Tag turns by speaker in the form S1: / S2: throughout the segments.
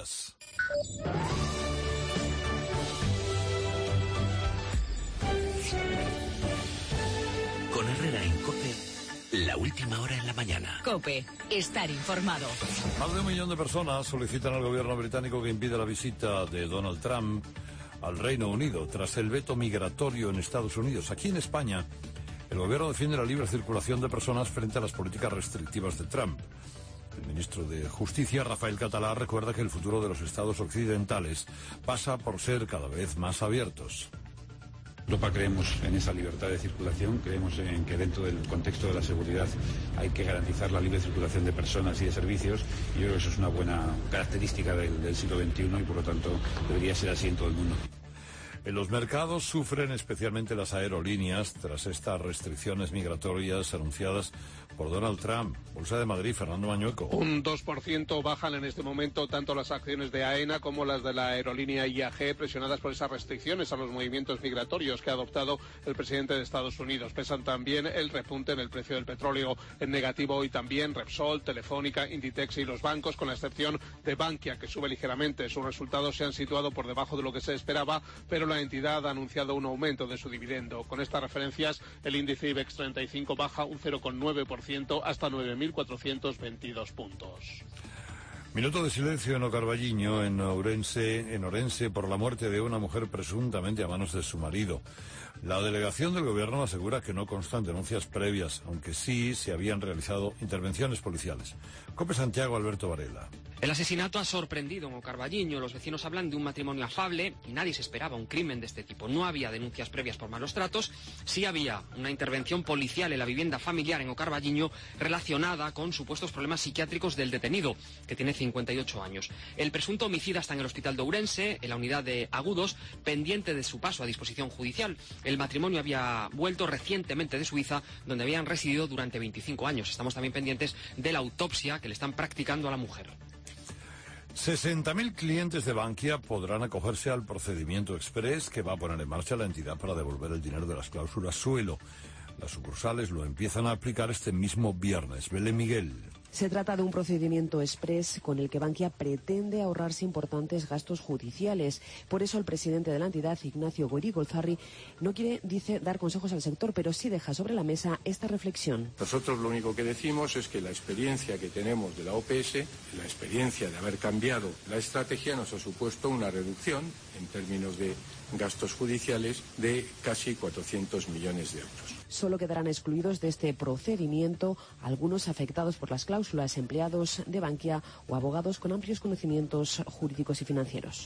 S1: Noticias.
S2: Con Herrera en COPE, la última hora en la mañana.
S3: COPE, estar informado.
S1: Más de 1 millón de personas solicitan al gobierno británico que impida la visita de Donald Trump al Reino Unido tras el veto migratorio en Estados Unidos. Aquí en España, el gobierno defiende la libre circulación de personas frente a las políticas restrictivas de Trump. El ministro de Justicia, Rafael Catalá, recuerda que el futuro de los estados occidentales pasa por ser cada vez más abiertos.
S4: Europa creemos en esa libertad de circulación, creemos en que dentro del contexto de la seguridad hay que garantizar la libre circulación de personas y de servicios, y yo creo que eso es una buena característica del siglo XXI y por lo tanto debería ser así en todo el mundo.
S1: En los mercados sufren especialmente las aerolíneas tras estas restricciones migratorias anunciadas por Donald Trump. Bolsa de Madrid, Fernando Mañueco.
S5: Un 2% bajan en este momento tanto las acciones de AENA como las de la aerolínea IAG, presionadas por esas restricciones a los movimientos migratorios que ha adoptado el presidente de Estados Unidos. Pesan también el repunte en el precio del petróleo en negativo hoy también Repsol, Telefónica, Inditex y los bancos, con la excepción de Bankia, que sube ligeramente. Sus resultados se han situado por debajo de lo que se esperaba, pero la entidad ha anunciado un aumento de su dividendo. Con estas referencias, el índice IBEX 35 baja un 0,9% hasta 9.422 puntos.
S1: Minuto de silencio en Ocarballiño, en Orense, por la muerte de una mujer presuntamente a manos de su marido. La delegación del gobierno asegura que no constan denuncias previas, aunque sí se habían realizado intervenciones policiales. COPE Santiago, Alberto Varela.
S6: El asesinato ha sorprendido en Ocarballiño. Los vecinos hablan de un matrimonio afable y nadie se esperaba un crimen de este tipo. No había denuncias previas por malos tratos, sí había una intervención policial en la vivienda familiar en Ocarballiño relacionada con supuestos problemas psiquiátricos del detenido, que tiene 58 años. El presunto homicida está en el hospital de Ourense, en la unidad de agudos, pendiente de su paso a disposición judicial. El matrimonio había vuelto recientemente de Suiza, donde habían residido durante 25 años. Estamos también pendientes de la autopsia que le están practicando a la mujer.
S1: 60.000 clientes de Bankia podrán acogerse al procedimiento express que va a poner en marcha la entidad para devolver el dinero de las cláusulas suelo. Las sucursales lo empiezan a aplicar este mismo viernes. Belén Miguel.
S7: Se trata de un procedimiento express con el que Bankia pretende ahorrarse importantes gastos judiciales. Por eso el presidente de la entidad, Ignacio Goirigolzarri, no quiere, dice, dar consejos al sector, pero sí deja sobre la mesa esta reflexión.
S8: Nosotros lo único que decimos es que la experiencia que tenemos de la OPS, la experiencia de haber cambiado la estrategia, nos ha supuesto una reducción en términos de gastos judiciales de casi 400 millones de euros.
S7: Solo quedarán excluidos de este procedimiento algunos afectados por las cláusulas, empleados de Bankia o abogados con amplios conocimientos jurídicos y financieros.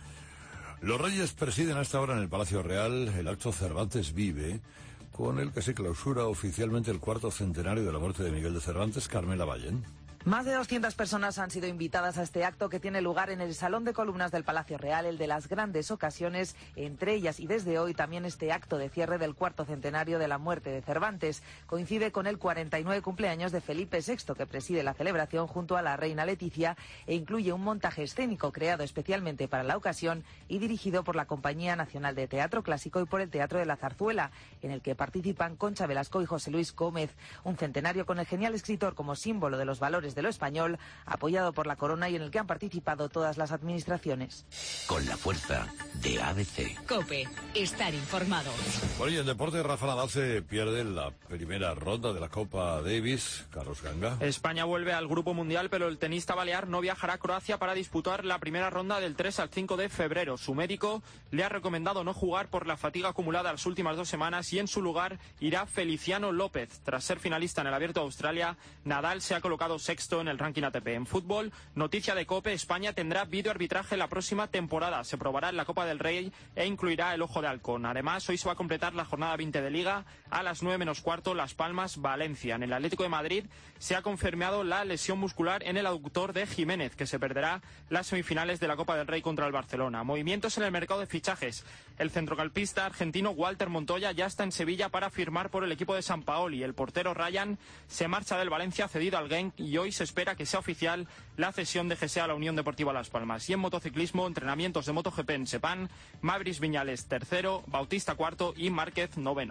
S1: Los Reyes presiden a esta hora en el Palacio Real el acto Cervantes Vive, con el que se clausura oficialmente el 4º centenario de la muerte de Miguel de Cervantes. Carmela Ballén.
S9: Más de 200 personas han sido invitadas a este acto que tiene lugar en el Salón de Columnas del Palacio Real, el de las grandes ocasiones, entre ellas y desde hoy también este acto de cierre del 4º centenario de la muerte de Cervantes. Coincide con el 49 cumpleaños de Felipe VI, que preside la celebración junto a la reina Leticia e incluye un montaje escénico creado especialmente para la ocasión y dirigido por la Compañía Nacional de Teatro Clásico y por el Teatro de la Zarzuela, en el que participan Concha Velasco y José Luis Gómez. Un centenario con el genial escritor como símbolo de los valores de lo español, apoyado por la corona y en el que han participado todas las administraciones.
S2: Con la fuerza de ABC.
S3: COPE, estar informado.
S1: Bueno, y en deporte, Rafa Nadal se pierde la primera ronda de la Copa Davis. Carlos Ganga.
S10: España vuelve al Grupo Mundial, pero el tenista balear no viajará a Croacia para disputar la primera ronda del 3 al 5 de febrero. Su médico le ha recomendado no jugar por la fatiga acumulada las últimas 2 semanas y en su lugar irá Feliciano López. Tras ser finalista en el Abierto de Australia, Nadal se ha colocado sexto en el ranking ATP. En fútbol, noticia de COPE, España tendrá videoarbitraje la próxima temporada. Se probará en la Copa del Rey e incluirá el Ojo de Halcón. Además, hoy se va a completar la jornada 20 de Liga a las 9 menos cuarto, Las Palmas, Valencia. En el Atlético de Madrid se ha confirmado la lesión muscular en el aductor de Jiménez, que se perderá las semifinales de la Copa del Rey contra el Barcelona. Movimientos en el mercado de fichajes. El centrocampista argentino Walter Montoya ya está en Sevilla para firmar por el equipo de Sampaoli. El portero Ryan se marcha del Valencia cedido al Genk y hoy se espera que sea oficial la cesión de Gese a la Unión Deportiva Las Palmas. Y en motociclismo, entrenamientos de MotoGP en Sepán, Mavris Viñales tercero, Bautista cuarto y Márquez noveno.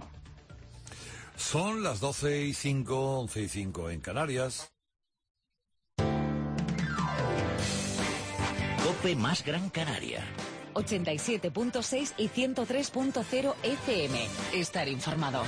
S1: Son las 12:05, 11:05 en Canarias.
S2: COPE más Gran Canaria.
S3: 87.6 y 103.0 FM. Estar informado.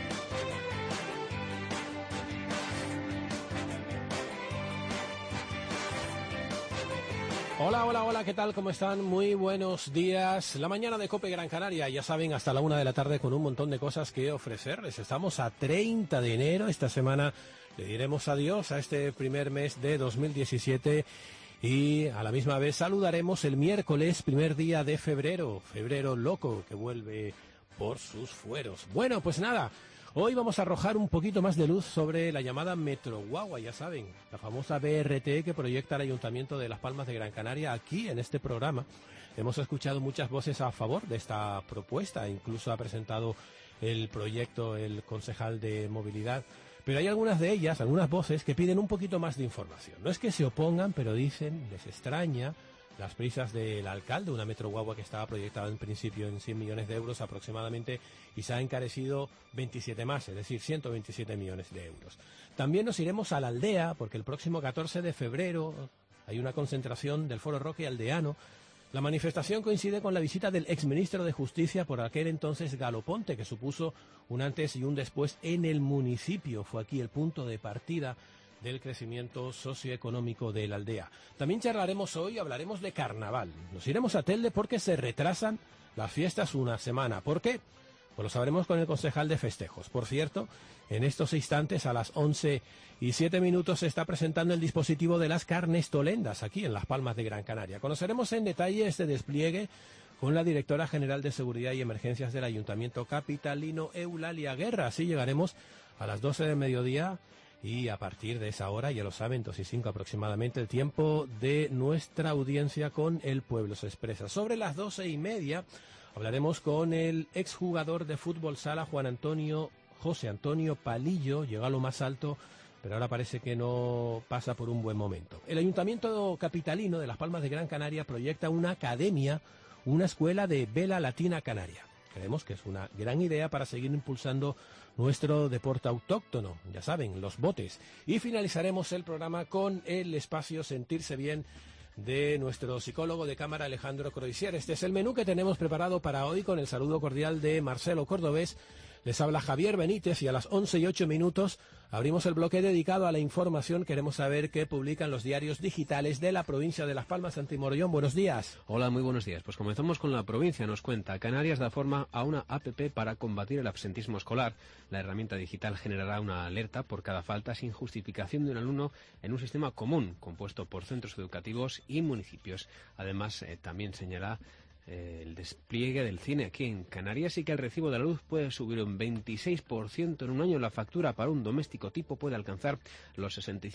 S11: Hola, hola, hola, ¿qué tal? ¿Cómo están? Muy buenos días. La mañana de COPE Gran Canaria, ya saben, hasta la 1 de la tarde con un montón de cosas que ofrecerles. Estamos a 30 de enero, esta semana le diremos adiós a este primer mes de 2017 y a la misma vez saludaremos el miércoles, primer día de febrero, febrero loco que vuelve por sus fueros. Bueno, pues nada. Hoy vamos a arrojar un poquito más de luz sobre la llamada Metro Guagua, ya saben, la famosa BRT que proyecta el Ayuntamiento de Las Palmas de Gran Canaria aquí en este programa. Hemos escuchado muchas voces a favor de esta propuesta, incluso ha presentado el proyecto el concejal de Movilidad, pero hay algunas de ellas, algunas voces que piden un poquito más de información. No es que se opongan, pero dicen, les extraña las prisas del alcalde, una Metro Guagua que estaba proyectada en principio en 100 millones de euros aproximadamente y se ha encarecido 27 más, es decir, 127 millones de euros. También nos iremos a la aldea porque el próximo 14 de febrero hay una concentración del Foro Roque Aldeano. La manifestación coincide con la visita del exministro de Justicia por aquel entonces Galo Ponte, que supuso un antes y un después en el municipio. Fue aquí el punto de partida del crecimiento socioeconómico de la aldea. También charlaremos hoy, hablaremos de carnaval. Nos iremos a Telde porque se retrasan las fiestas una semana. ¿Por qué? Pues lo sabremos con el concejal de festejos. Por cierto, en estos instantes, a las 11:07 se está presentando el dispositivo de las carnestolendas aquí en Las Palmas de Gran Canaria. Conoceremos en detalle este despliegue con la directora general de Seguridad y Emergencias del Ayuntamiento capitalino, Eulalia Guerra. Así llegaremos a las 12 del mediodía. Y a partir de esa hora, ya lo saben, 2:05 aproximadamente, el tiempo de nuestra audiencia con el pueblo se expresa. Sobre las 12:30 hablaremos con el exjugador de fútbol sala José Antonio Palillo. Llega a lo más alto, pero ahora parece que no pasa por un buen momento. El Ayuntamiento capitalino de Las Palmas de Gran Canaria proyecta una academia, una escuela de vela latina canaria. Creemos que es una gran idea para seguir impulsando nuestro deporte autóctono, ya saben, los botes. Y finalizaremos el programa con el espacio Sentirse Bien de nuestro psicólogo de cámara Alejandro Croisier. Este es el menú que tenemos preparado para hoy con el saludo cordial de Marcelo Cordobés. Les habla Javier Benítez y a las 11:08 abrimos el bloque dedicado a la información. Queremos saber qué publican los diarios digitales de la provincia de Las Palmas. Santi Morollón, buenos días.
S12: Hola, muy buenos días. Pues comenzamos con la provincia. Nos cuenta, Canarias da forma a una APP para combatir el absentismo escolar. La herramienta digital generará una alerta por cada falta sin justificación de un alumno en un sistema común, compuesto por centros educativos y municipios. Además, también señala el despliegue del cine aquí en Canarias y que el recibo de la luz puede subir un 26% en un año. La factura para un doméstico tipo puede alcanzar los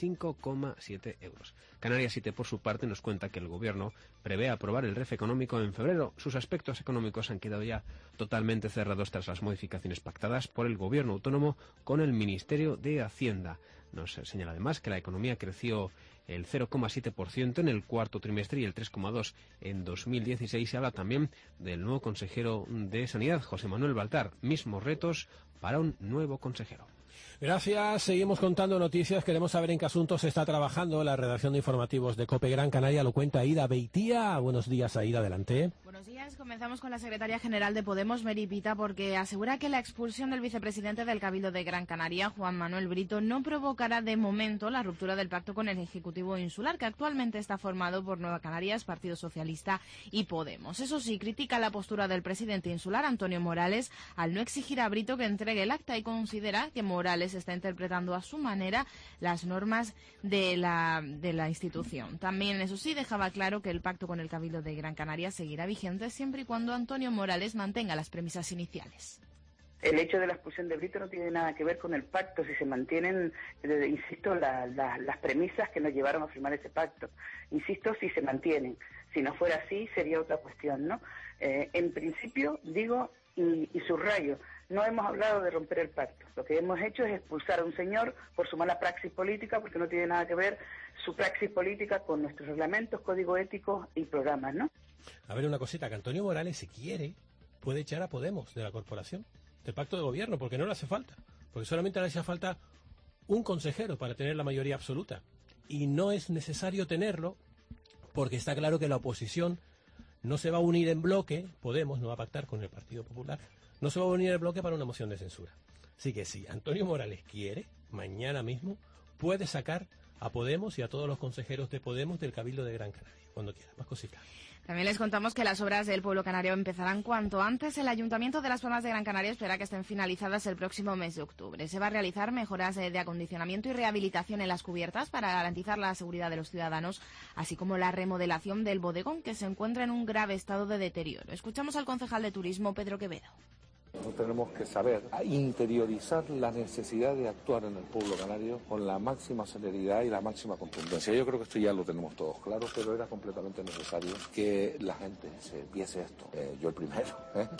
S12: 65,7 euros. Canarias 7, por su parte, nos cuenta que el Gobierno prevé aprobar el REF económico en febrero. Sus aspectos económicos han quedado ya totalmente cerrados tras las modificaciones pactadas por el Gobierno autónomo con el Ministerio de Hacienda. Nos señala además que la economía creció el 0,7% en el cuarto trimestre y el 3,2% en 2016. Se habla también del nuevo consejero de Sanidad, José Manuel Baltar. Mismos retos para un nuevo consejero.
S11: Gracias. Seguimos contando noticias. Queremos saber en qué asuntos se está trabajando la redacción de informativos de COPE Gran Canaria. Lo cuenta Aida Beitía. Buenos días, Aida. Adelante.
S13: Buenos días. Comenzamos con la secretaria general de Podemos, Meri Pita, porque asegura que la expulsión del vicepresidente del Cabildo de Gran Canaria, Juan Manuel Brito, no provocará de momento la ruptura del pacto con el Ejecutivo Insular, que actualmente está formado por Nueva Canarias, Partido Socialista y Podemos. Eso sí, critica la postura del presidente insular, Antonio Morales, al no exigir a Brito que entregue el acta y considera que Morales está interpretando a su manera las normas de la institución. También, eso sí, dejaba claro que el pacto con el Cabildo de Gran Canaria seguirá vigente siempre y cuando Antonio Morales mantenga las premisas iniciales.
S14: El hecho de la expulsión de Brito no tiene nada que ver con el pacto, si se mantienen, insisto, las premisas que nos llevaron a firmar ese pacto. Insisto, si se mantienen. Si no fuera así, sería otra cuestión, ¿no? En principio, digo y subrayo, no hemos hablado de romper el pacto. Lo que hemos hecho es expulsar a un señor por su mala praxis política, porque no tiene nada que ver su praxis política con nuestros reglamentos, código ético y programas, ¿no?
S11: A ver, una cosita, que Antonio Morales, si quiere, puede echar a Podemos de la corporación, del pacto de gobierno, porque no le hace falta. Porque solamente le hace falta un consejero para tener la mayoría absoluta. Y no es necesario tenerlo porque está claro que la oposición no se va a unir en bloque, Podemos no va a pactar con el Partido Popular, no se va a unir en bloque para una moción de censura. Así que si Antonio Morales quiere, mañana mismo puede sacar a Podemos y a todos los consejeros de Podemos del Cabildo de Gran Canaria, cuando quiera. Más cositas.
S13: También les contamos que las obras del pueblo canario empezarán cuanto antes. El Ayuntamiento de Las Palmas de Gran Canaria espera que estén finalizadas el próximo mes de octubre. Se va a realizar mejoras de acondicionamiento y rehabilitación en las cubiertas para garantizar la seguridad de los ciudadanos, así como la remodelación del bodegón, que se encuentra en un grave estado de deterioro. Escuchamos al concejal de Turismo, Pedro Quevedo.
S15: Tenemos que saber interiorizar la necesidad de actuar en el pueblo canario con la máxima celeridad y la máxima contundencia. Yo creo que esto ya lo tenemos todos claro, pero era completamente necesario que la gente se viese esto. Yo el primero.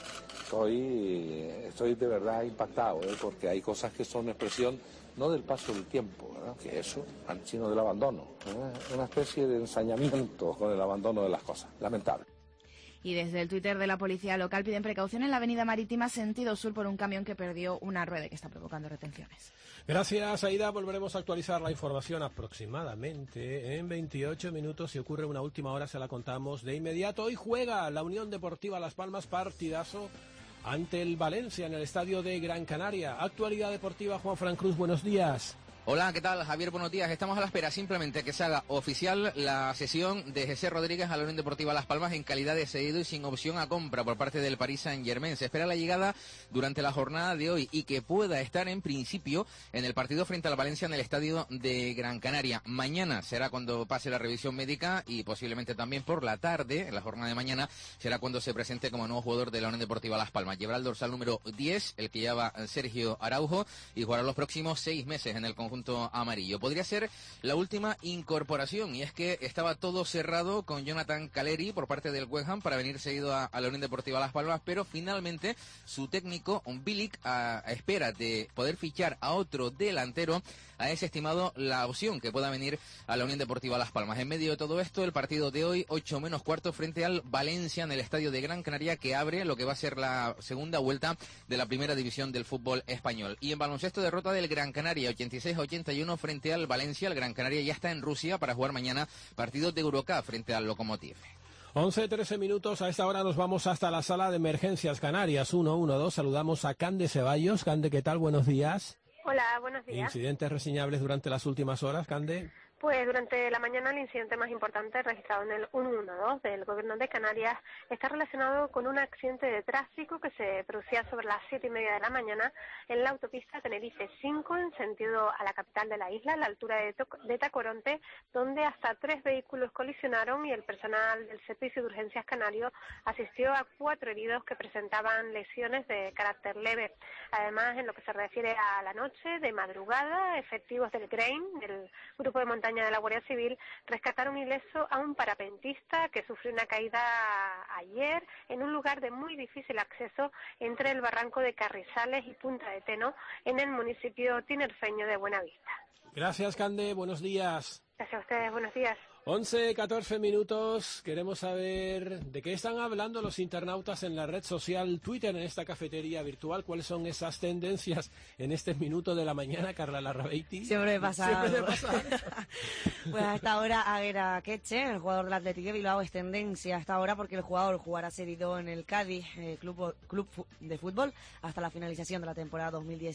S15: Estoy de verdad impactado, porque hay cosas que son expresión no del paso del tiempo, ¿verdad? Que eso, sino del abandono. Una especie de ensañamiento con el abandono de las cosas. Lamentable.
S13: Y desde el Twitter de la policía local piden precaución en la avenida Marítima sentido sur por un camión que perdió una rueda que está provocando retenciones.
S11: Gracias, Aida. Volveremos a actualizar la información aproximadamente en 28 minutos. Si ocurre una última hora se la contamos de inmediato. Hoy juega la Unión Deportiva Las Palmas, partidazo ante el Valencia en el estadio de Gran Canaria. Actualidad deportiva, Juan Fran Cruz, buenos días.
S16: Hola, ¿qué tal, Javier? Buenos días. Estamos a la espera simplemente que se haga oficial la cesión de José Rodríguez a la Unión Deportiva Las Palmas en calidad de cedido y sin opción a compra por parte del Paris Saint-Germain. Se espera la llegada durante la jornada de hoy y que pueda estar en principio en el partido frente al Valencia en el estadio de Gran Canaria. Mañana será cuando pase la revisión médica y posiblemente también por la tarde, en la jornada de mañana, será cuando se presente como nuevo jugador de la Unión Deportiva Las Palmas. Llevará el dorsal número 10, el que lleva Sergio Araujo, y jugará los próximos 6 meses en el conjunto amarillo. Podría ser la última incorporación y es que estaba todo cerrado con Jonathan Caleri por parte del West Ham para venir seguido a la Unión Deportiva Las Palmas, pero finalmente su técnico Bilic, a espera de poder fichar a otro delantero, ha desestimado la opción que pueda venir a la Unión Deportiva Las Palmas. En medio de todo esto, el partido de hoy, 8 menos cuarto, frente al Valencia en el estadio de Gran Canaria, que abre lo que va a ser la segunda vuelta de la primera división del fútbol español. Y en baloncesto, derrota del Gran Canaria, 86-81 frente al Valencia. El Gran Canaria ya está en Rusia para jugar mañana partido de Eurocup frente al Lokomotiv.
S11: 11:13 minutos. A esta hora nos vamos hasta la sala de emergencias Canarias 112. Saludamos a Cande Ceballos. Cande, ¿qué tal? Buenos días.
S17: Hola, buenos días.
S11: ¿Incidentes reseñables durante las últimas horas, Cande?
S17: Pues durante la mañana el incidente más importante registrado en el 112 del Gobierno de Canarias está relacionado con un accidente de tráfico que se producía sobre las 7:30 de la mañana en la autopista Tenerife 5 en sentido a la capital de la isla, a la altura de Tacoronte, donde hasta 3 vehículos colisionaron y el personal del Servicio de Urgencias Canario asistió a 4 heridos que presentaban lesiones de carácter leve. Además, en lo que se refiere a la noche, de madrugada, efectivos del GRAIN, del Grupo de Montaña de la Guardia Civil, rescataron ileso a un parapentista que sufrió una caída ayer en un lugar de muy difícil acceso entre el barranco de Carrizales y Punta de Teno, en el municipio tinerfeño de Buenavista.
S11: Gracias, Cande. Buenos días.
S17: Gracias a ustedes. Buenos días.
S11: 11:14 minutos. Queremos saber de qué están hablando los internautas en la red social Twitter, en esta cafetería virtual. ¿Cuáles son esas tendencias en este minuto de la mañana, Carla Larrabeiti?
S18: Siempre me pasa.
S11: Siempre me pasa.
S18: Pues a esta hora Aguera Queche, el jugador del Athletic de Bilbao, es tendencia a esta hora porque el jugador jugará cedido en el Cádiz club de fútbol hasta la finalización de la temporada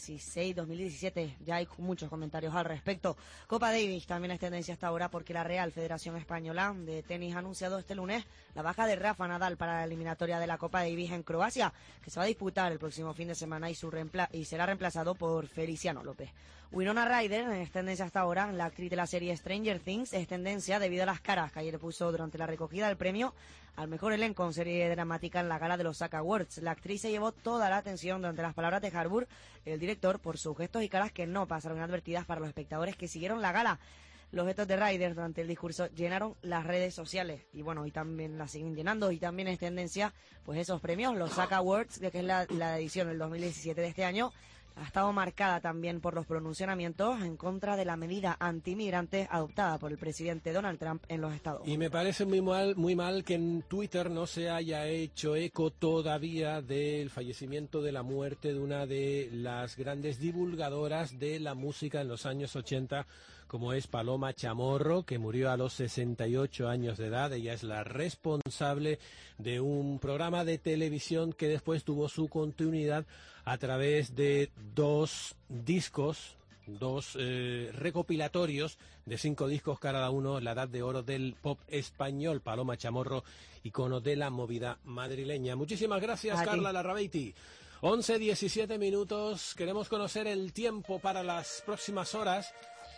S18: 2016-2017. Ya hay muchos comentarios al respecto. Copa Davis también es tendencia a esta hora porque la Real Federación Española de Tenis ha anunciado este lunes la baja de Rafa Nadal para la eliminatoria de la Copa Davis en Croacia, que se va a disputar el próximo fin de semana y será reemplazado por Feliciano López. Winona Ryder es tendencia hasta ahora. La actriz de la serie Stranger Things es tendencia debido a las caras que ayer puso durante la recogida del premio al mejor elenco en serie dramática en la gala de los SAG Awards. La actriz se llevó toda la atención durante las palabras de Harbour, el director, por sus gestos y caras que no pasaron inadvertidas para los espectadores que siguieron la gala. Los gestos de Ryder durante el discurso llenaron las redes sociales y bueno, y también las siguen llenando, y también es tendencia pues esos premios, los SAG Awards, que es la edición del 2017 de este año, ha estado marcada también por los pronunciamientos en contra de la medida antimigrantes adoptada por el presidente Donald Trump en los Estados Unidos.
S11: Y me parece muy mal que en Twitter no se haya hecho eco todavía del fallecimiento, de la muerte de una de las grandes divulgadoras de la música en los años 80, como es Paloma Chamorro, que murió a los 68 años de edad. Ella es la responsable de un programa de televisión que después tuvo su continuidad a través de dos discos, dos recopilatorios de 5 discos cada uno, la edad de oro del pop español. Paloma Chamorro, icono de la movida madrileña. Muchísimas gracias, Carla Larrabeiti. 11:17 minutos. Queremos conocer el tiempo para las próximas horas.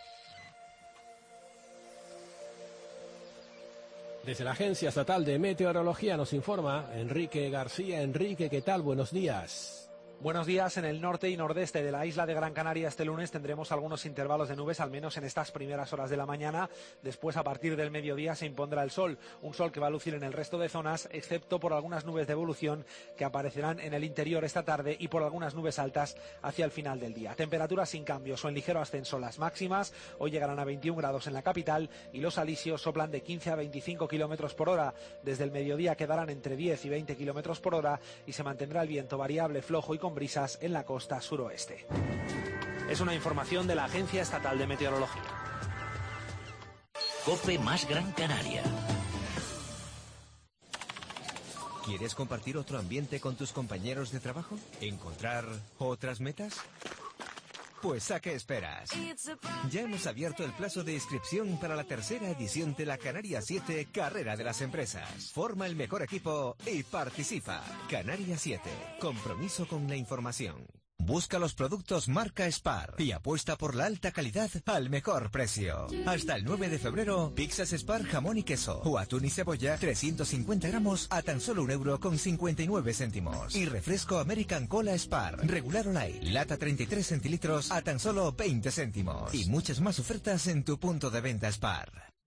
S11: Desde la Agencia Estatal de Meteorología nos informa Enrique García. Enrique, ¿qué tal? Buenos días.
S19: Buenos días. En el norte y nordeste de la isla de Gran Canaria este lunes tendremos algunos intervalos de nubes, al menos en estas primeras horas de la mañana. Después, a partir del mediodía, se impondrá el sol, un sol que va a lucir en el resto de zonas, excepto por algunas nubes de evolución que aparecerán en el interior esta tarde y por algunas nubes altas hacia el final del día. Temperaturas sin cambios o en ligero ascenso las máximas. Hoy llegarán a 21 grados en la capital y los alisios soplan de 15 a 25 kilómetros por hora. Desde el mediodía quedarán entre 10 y 20 kilómetros por hora y se mantendrá el viento variable, flojo y con brisas en la costa suroeste. Es una información de la Agencia Estatal de Meteorología.
S2: COPE más Gran Canaria.
S20: ¿Quieres compartir otro ambiente con tus compañeros de trabajo? ¿Encontrar otras metas? Pues ¿a qué esperas? Ya hemos abierto el plazo de inscripción para la tercera edición de la Canarias 7 Carrera de las Empresas. Forma el mejor equipo y participa. Canarias 7. Compromiso con la información. Busca los productos marca Spar y apuesta por la alta calidad al mejor precio. Hasta el 9 de febrero, pizzas Spar jamón y queso o atún y cebolla 350 gramos a tan solo €1,59. Y refresco American Cola Spar, regular o light, lata 33 centilitros a tan solo 20 céntimos. Y muchas más ofertas en tu punto de venta Spar.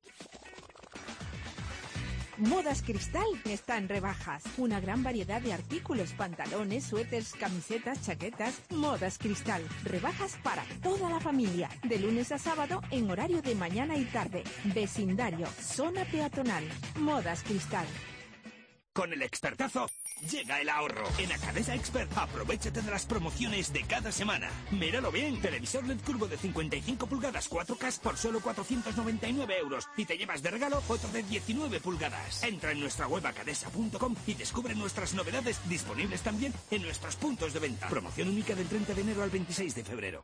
S21: Modas Cristal está en rebajas. Una gran variedad de artículos, pantalones, suéteres, camisetas, chaquetas. Modas Cristal. Rebajas para toda la familia. De lunes a sábado en horario de mañana y tarde. Vecindario, zona peatonal. Modas Cristal.
S22: Con el expertazo llega el ahorro. En Acadesa Expert, aprovéchate de las promociones de cada semana. Míralo bien. Televisor LED curvo de 55 pulgadas 4K por solo 499 €. Y te llevas de regalo otro de 19 pulgadas. Entra en nuestra web acadesa.com y descubre nuestras novedades, disponibles también en nuestros puntos de venta. Promoción única del 30 de enero al 26 de febrero.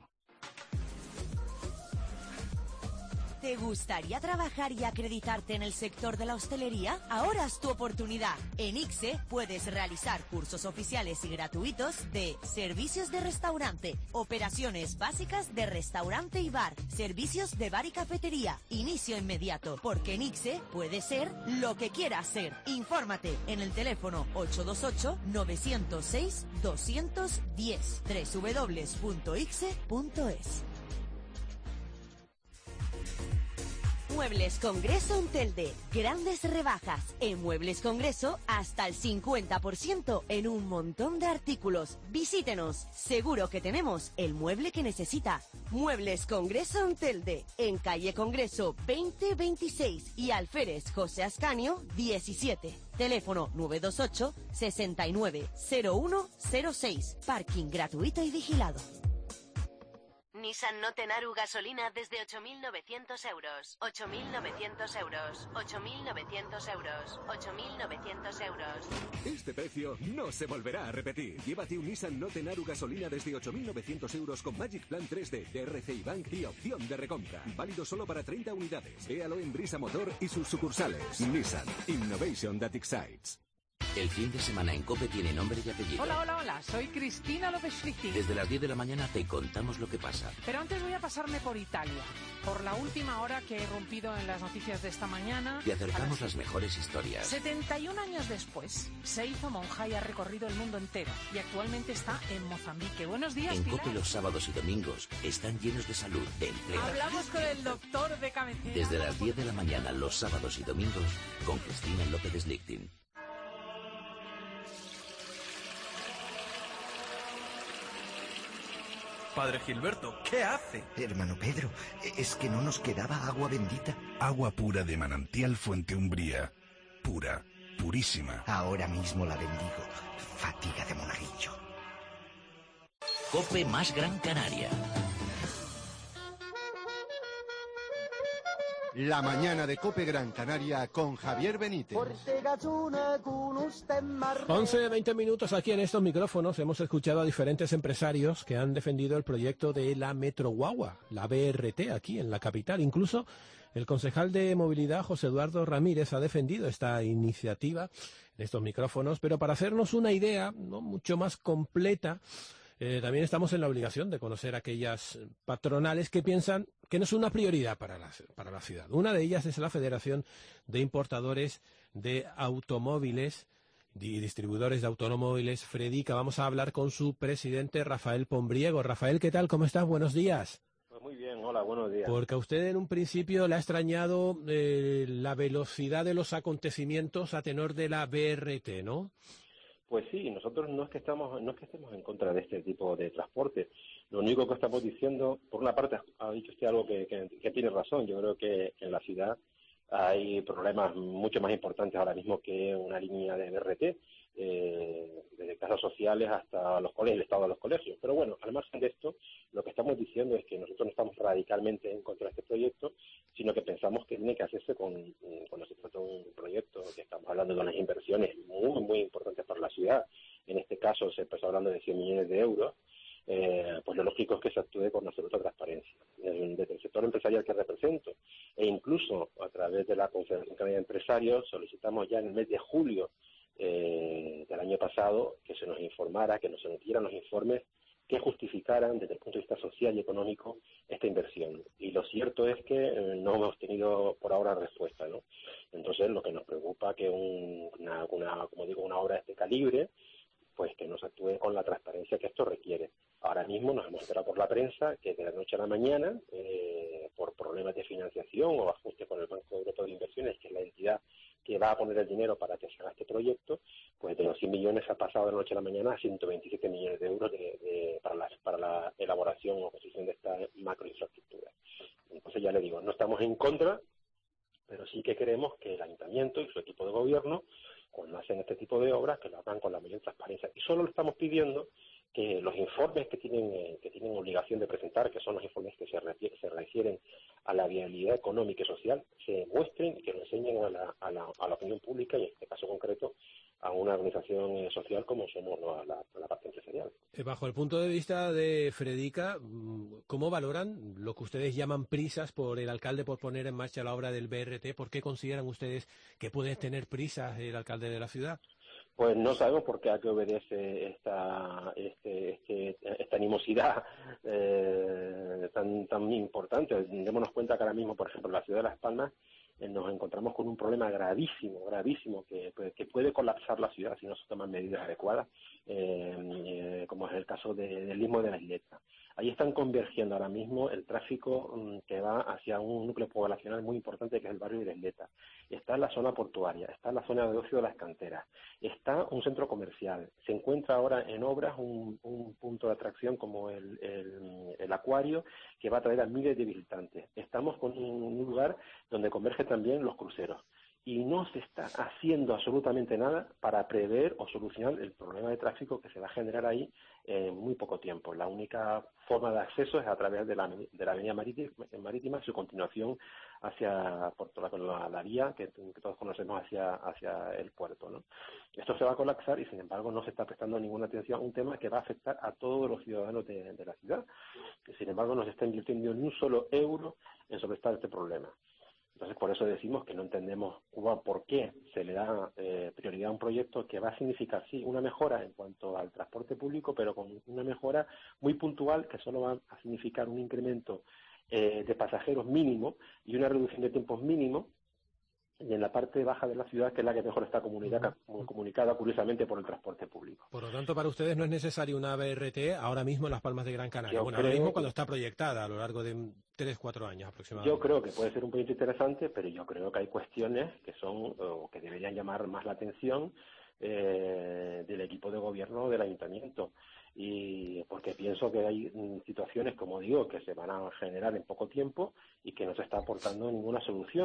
S23: ¿Te gustaría trabajar y acreditarte en el sector de la hostelería? Ahora es tu oportunidad. En ICSE puedes realizar cursos oficiales y gratuitos de servicios de restaurante, operaciones básicas de restaurante y bar, servicios de bar y cafetería, inicio inmediato, porque en ICSE puede ser lo que quieras ser. Infórmate en el teléfono 828-906-210, www.icse.es. Muebles Congreso en Telde. Grandes rebajas. En Muebles Congreso hasta el 50% en un montón de artículos. Visítenos. Seguro que tenemos el mueble que necesita. Muebles Congreso en Telde. En calle Congreso 2026 y Alférez José Ascanio 17. Teléfono 928 69 0106. Parking gratuito y vigilado.
S24: Nissan Note Naru gasolina desde 8.900 euros. 8.900 euros. 8.900 euros. 8.900 euros.
S25: Este precio no se volverá a repetir. Llévate un Nissan Note Naru gasolina desde 8.900 euros con Magic Plan 3D de RCI Bank y opción de recompra. Válido solo para 30 unidades. Véalo en Brisa Motor y sus sucursales. Nissan. Innovation that excites.
S2: El fin de semana en COPE tiene nombre y apellido.
S26: Hola, soy Cristina López Schlichting.
S2: Desde las 10 de la mañana te contamos lo que pasa.
S26: Pero antes voy a pasarme por Italia, por la última hora que he rompido en las noticias de esta mañana.
S2: Te acercamos las mejores historias.
S26: 71 años después, se hizo monja y ha recorrido el mundo entero. Y actualmente está en Mozambique. Buenos días,
S2: En
S26: Pilar.
S2: COPE los sábados y domingos están llenos de salud, de empleo.
S26: Hablamos con el doctor de cabecera.
S2: Desde las 10 de la mañana los sábados y domingos con Cristina López Schlichting.
S27: Padre Gilberto, ¿qué hace?
S28: Hermano Pedro, es que no nos quedaba agua bendita.
S29: Agua pura de manantial Fuente Umbría. Pura, purísima.
S28: Ahora mismo la bendigo. Fatiga de monaguillo.
S2: COPE más Gran Canaria.
S1: La mañana de COPE Gran Canaria con Javier Benítez.
S11: 11-20 minutos aquí en estos micrófonos. Hemos escuchado a diferentes empresarios que han defendido el proyecto de la Metro Guagua, la BRT, aquí en la capital. Incluso el concejal de Movilidad, José Eduardo Ramírez, ha defendido esta iniciativa en estos micrófonos. Pero para hacernos una idea mucho más completa, también estamos en la obligación de conocer aquellas patronales que piensan que no es una prioridad para la ciudad. Una de ellas es la Federación de Importadores de Automóviles y Distribuidores de Automóviles, Fredica. Vamos a hablar con su presidente, Rafael Pombriego. Rafael, ¿qué tal? ¿Cómo estás? Buenos días.
S3: Pues muy bien, hola, buenos días.
S11: Porque a usted en un principio le ha extrañado la velocidad de los acontecimientos a tenor de la BRT, ¿no?
S3: Pues sí, nosotros no es que estemos en contra de este tipo de transporte. Lo único que estamos diciendo, por una parte, ha dicho usted algo que tiene razón. Yo creo que en la ciudad hay problemas mucho más importantes ahora mismo que una línea de BRT, desde casas sociales hasta los colegios, el estado de los colegios. Pero bueno, al margen de esto, lo que estamos diciendo es que nosotros no estamos radicalmente en contra de este proyecto, sino que pensamos que tiene que hacerse cuando se trata de un proyecto que estamos hablando de unas inversiones muy, muy importantes para la ciudad. En este caso se empezó hablando de 100 millones de euros. Pues lo lógico es que se actúe con absoluta transparencia. Desde el sector empresarial que represento, e incluso a través de la Confederación Canaria de Empresarios, solicitamos ya en el mes de julio del año pasado que se nos informara, que nos dieran los informes que justificaran desde el punto de vista social y económico esta inversión. Y lo cierto es que no hemos tenido por ahora respuesta, ¿no? Entonces lo que nos preocupa que una obra de este calibre, pues que nos actúe con la transparencia que esto requiere. Ahora mismo nos hemos enterado por la prensa que de la noche a la mañana, por problemas de financiación o ajuste con el Banco Europeo de Inversiones, que es la entidad que va a poner el dinero para que se haga este proyecto, pues de los 100 millones ha pasado de la noche a la mañana a 127 millones de euros para la elaboración o construcción de esta macroinfraestructura. Entonces ya le digo, no estamos en contra, pero sí que queremos que el Ayuntamiento y su equipo de gobierno, cuando hacen este tipo de obras, que lo hagan con la mayor transparencia. Y solo le estamos pidiendo que los informes que tienen obligación de presentar, que son los informes que se refieren a la viabilidad económica y social, se muestren y que lo enseñen a la opinión pública, y en este caso concreto a una organización social como somos la parte empresarial.
S11: Bajo el punto de vista de Fredica, ¿cómo valoran lo que ustedes llaman prisas por el alcalde por poner en marcha la obra del BRT? ¿Por qué consideran ustedes que puede tener prisas el alcalde de la ciudad?
S3: Pues no sabemos por qué a qué obedece esta animosidad tan importante. Démonos cuenta que ahora mismo, por ejemplo, en la ciudad de Las Palmas nos encontramos con un problema gravísimo, que puede colapsar la ciudad si no se toman medidas adecuadas, como es el caso del Istmo de la Isleta. Ahí están convergiendo ahora mismo el tráfico que va hacia un núcleo poblacional muy importante que es el barrio de la Isleta. Está en la zona portuaria, está en la zona de ocio de las canteras, está un centro comercial, se encuentra ahora en obras un punto de atracción como el acuario que va a traer a miles de visitantes. Estamos con un lugar donde convergen también los cruceros. Y no se está haciendo absolutamente nada para prever o solucionar el problema de tráfico que se va a generar ahí en muy poco tiempo. La única forma de acceso es a través de la avenida marítima y su continuación hacia la vía que todos conocemos hacia el puerto, ¿no? Esto se va a colapsar y, sin embargo, no se está prestando ninguna atención a un tema que va a afectar a todos los ciudadanos de la ciudad. Sin embargo, no se está invirtiendo ni un solo euro en solventar este problema. Entonces, por eso decimos que no entendemos por qué se le da prioridad a un proyecto que va a significar, sí, una mejora en cuanto al transporte público, pero con una mejora muy puntual que solo va a significar un incremento de pasajeros mínimo y una reducción de tiempos mínimo, y en la parte baja de la ciudad, que es la que mejor está comunicada curiosamente por el transporte público.
S11: Por lo tanto, para ustedes no es necesario una BRT ahora mismo en Las Palmas de Gran Canaria. Ahora mismo cuando está proyectada a lo largo de 3-4 años aproximadamente.
S3: Yo creo que puede ser un proyecto interesante, pero yo creo que hay cuestiones que son o que deberían llamar más la atención del equipo de gobierno del ayuntamiento. Y porque pienso que hay situaciones, como digo, que se van a generar en poco tiempo y que no se está aportando ninguna solución.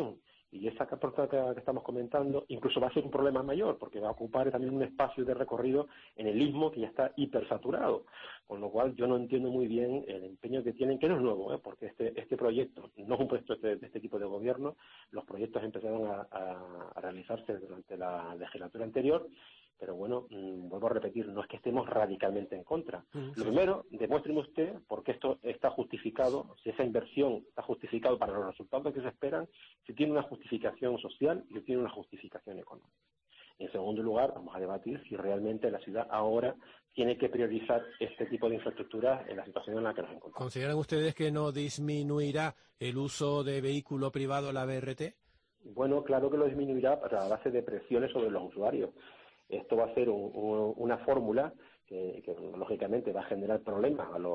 S3: Y esa carpeta que estamos comentando incluso va a ser un problema mayor, porque va a ocupar también un espacio de recorrido en el istmo que ya está hipersaturado. Con lo cual yo no entiendo muy bien el empeño que tienen, que no es nuevo, porque este proyecto no es un proyecto de este tipo de gobierno. Los proyectos empezaron a realizarse durante la legislatura anterior, pero bueno, vuelvo a repetir, no es que estemos radicalmente en contra. Lo primero, demuéstreme usted por qué esto está justificado, si esa inversión está justificado para los resultados que se esperan, si tiene una justificación social y si tiene una justificación económica. En segundo lugar, vamos a debatir si realmente la ciudad ahora tiene que priorizar este tipo de infraestructuras en la situación en la que nos encontramos.
S11: ¿Consideran ustedes que no disminuirá el uso de vehículo privado, la BRT? Bueno, claro que lo disminuirá a base de presiones sobre los usuarios. Esto va a ser una fórmula que lógicamente va a generar problemas a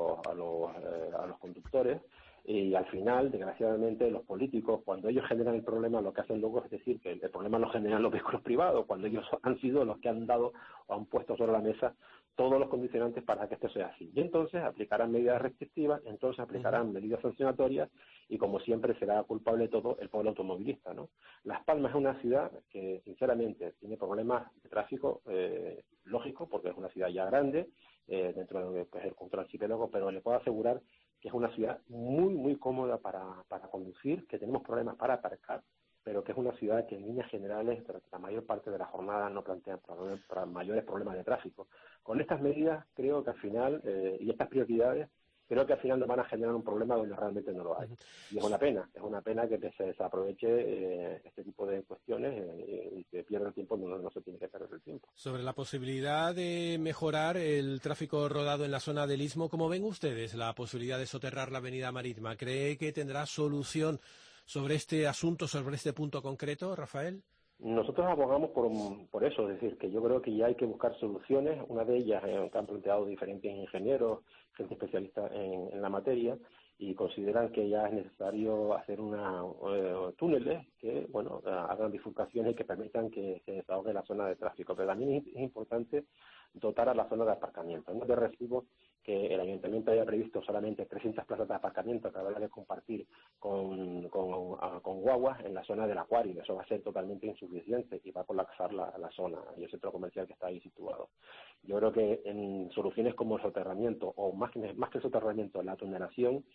S11: los conductores, y al final, desgraciadamente, los políticos, cuando ellos generan el problema, lo que hacen luego es decir que el problema lo generan los vehículos privados, cuando ellos han sido los que han dado o han puesto sobre la mesa todos los condicionantes para que esto sea así. Y entonces aplicarán medidas restrictivas, entonces aplicarán medidas sancionatorias, y como siempre será culpable todo el pueblo automovilista, ¿no? Las Palmas es una ciudad que sinceramente tiene problemas de tráfico, lógico, porque es una ciudad ya grande, dentro de el control archipiélago, pero le puedo asegurar que es una ciudad muy, muy cómoda para conducir, que tenemos problemas para aparcar, pero que es una ciudad que en líneas generales, durante la mayor parte de la jornada, no plantea mayores problemas de tráfico. Con estas medidas, creo que al final, y estas prioridades, creo que al final nos van a generar un problema donde realmente no lo hay. Y es una pena que se desaproveche este tipo de cuestiones y que pierda el tiempo donde no se tiene que perder el tiempo. Sobre la posibilidad de mejorar el tráfico rodado en la zona del Istmo, ¿cómo ven ustedes la posibilidad de soterrar la avenida marítima? ¿Cree que tendrá solución sobre este asunto, sobre este punto concreto, Rafael? Nosotros abogamos por eso, es decir, que yo creo que ya hay que buscar soluciones. Una de ellas que han planteado diferentes ingenieros, gente especialista en la materia, y consideran que ya es necesario hacer túneles que, bueno, hagan bifurcaciones que permitan que se desahogue la zona de tráfico. Pero también es importante dotar a la zona de aparcamiento. No es de recibo que el ayuntamiento haya previsto solamente 300 plazas de aparcamiento que habrá de compartir con guaguas en la zona del acuario. Eso va a ser totalmente insuficiente y va a colapsar la zona y el centro comercial que está ahí situado. Yo creo que en soluciones como el soterramiento, o más que el soterramiento, la tunelación,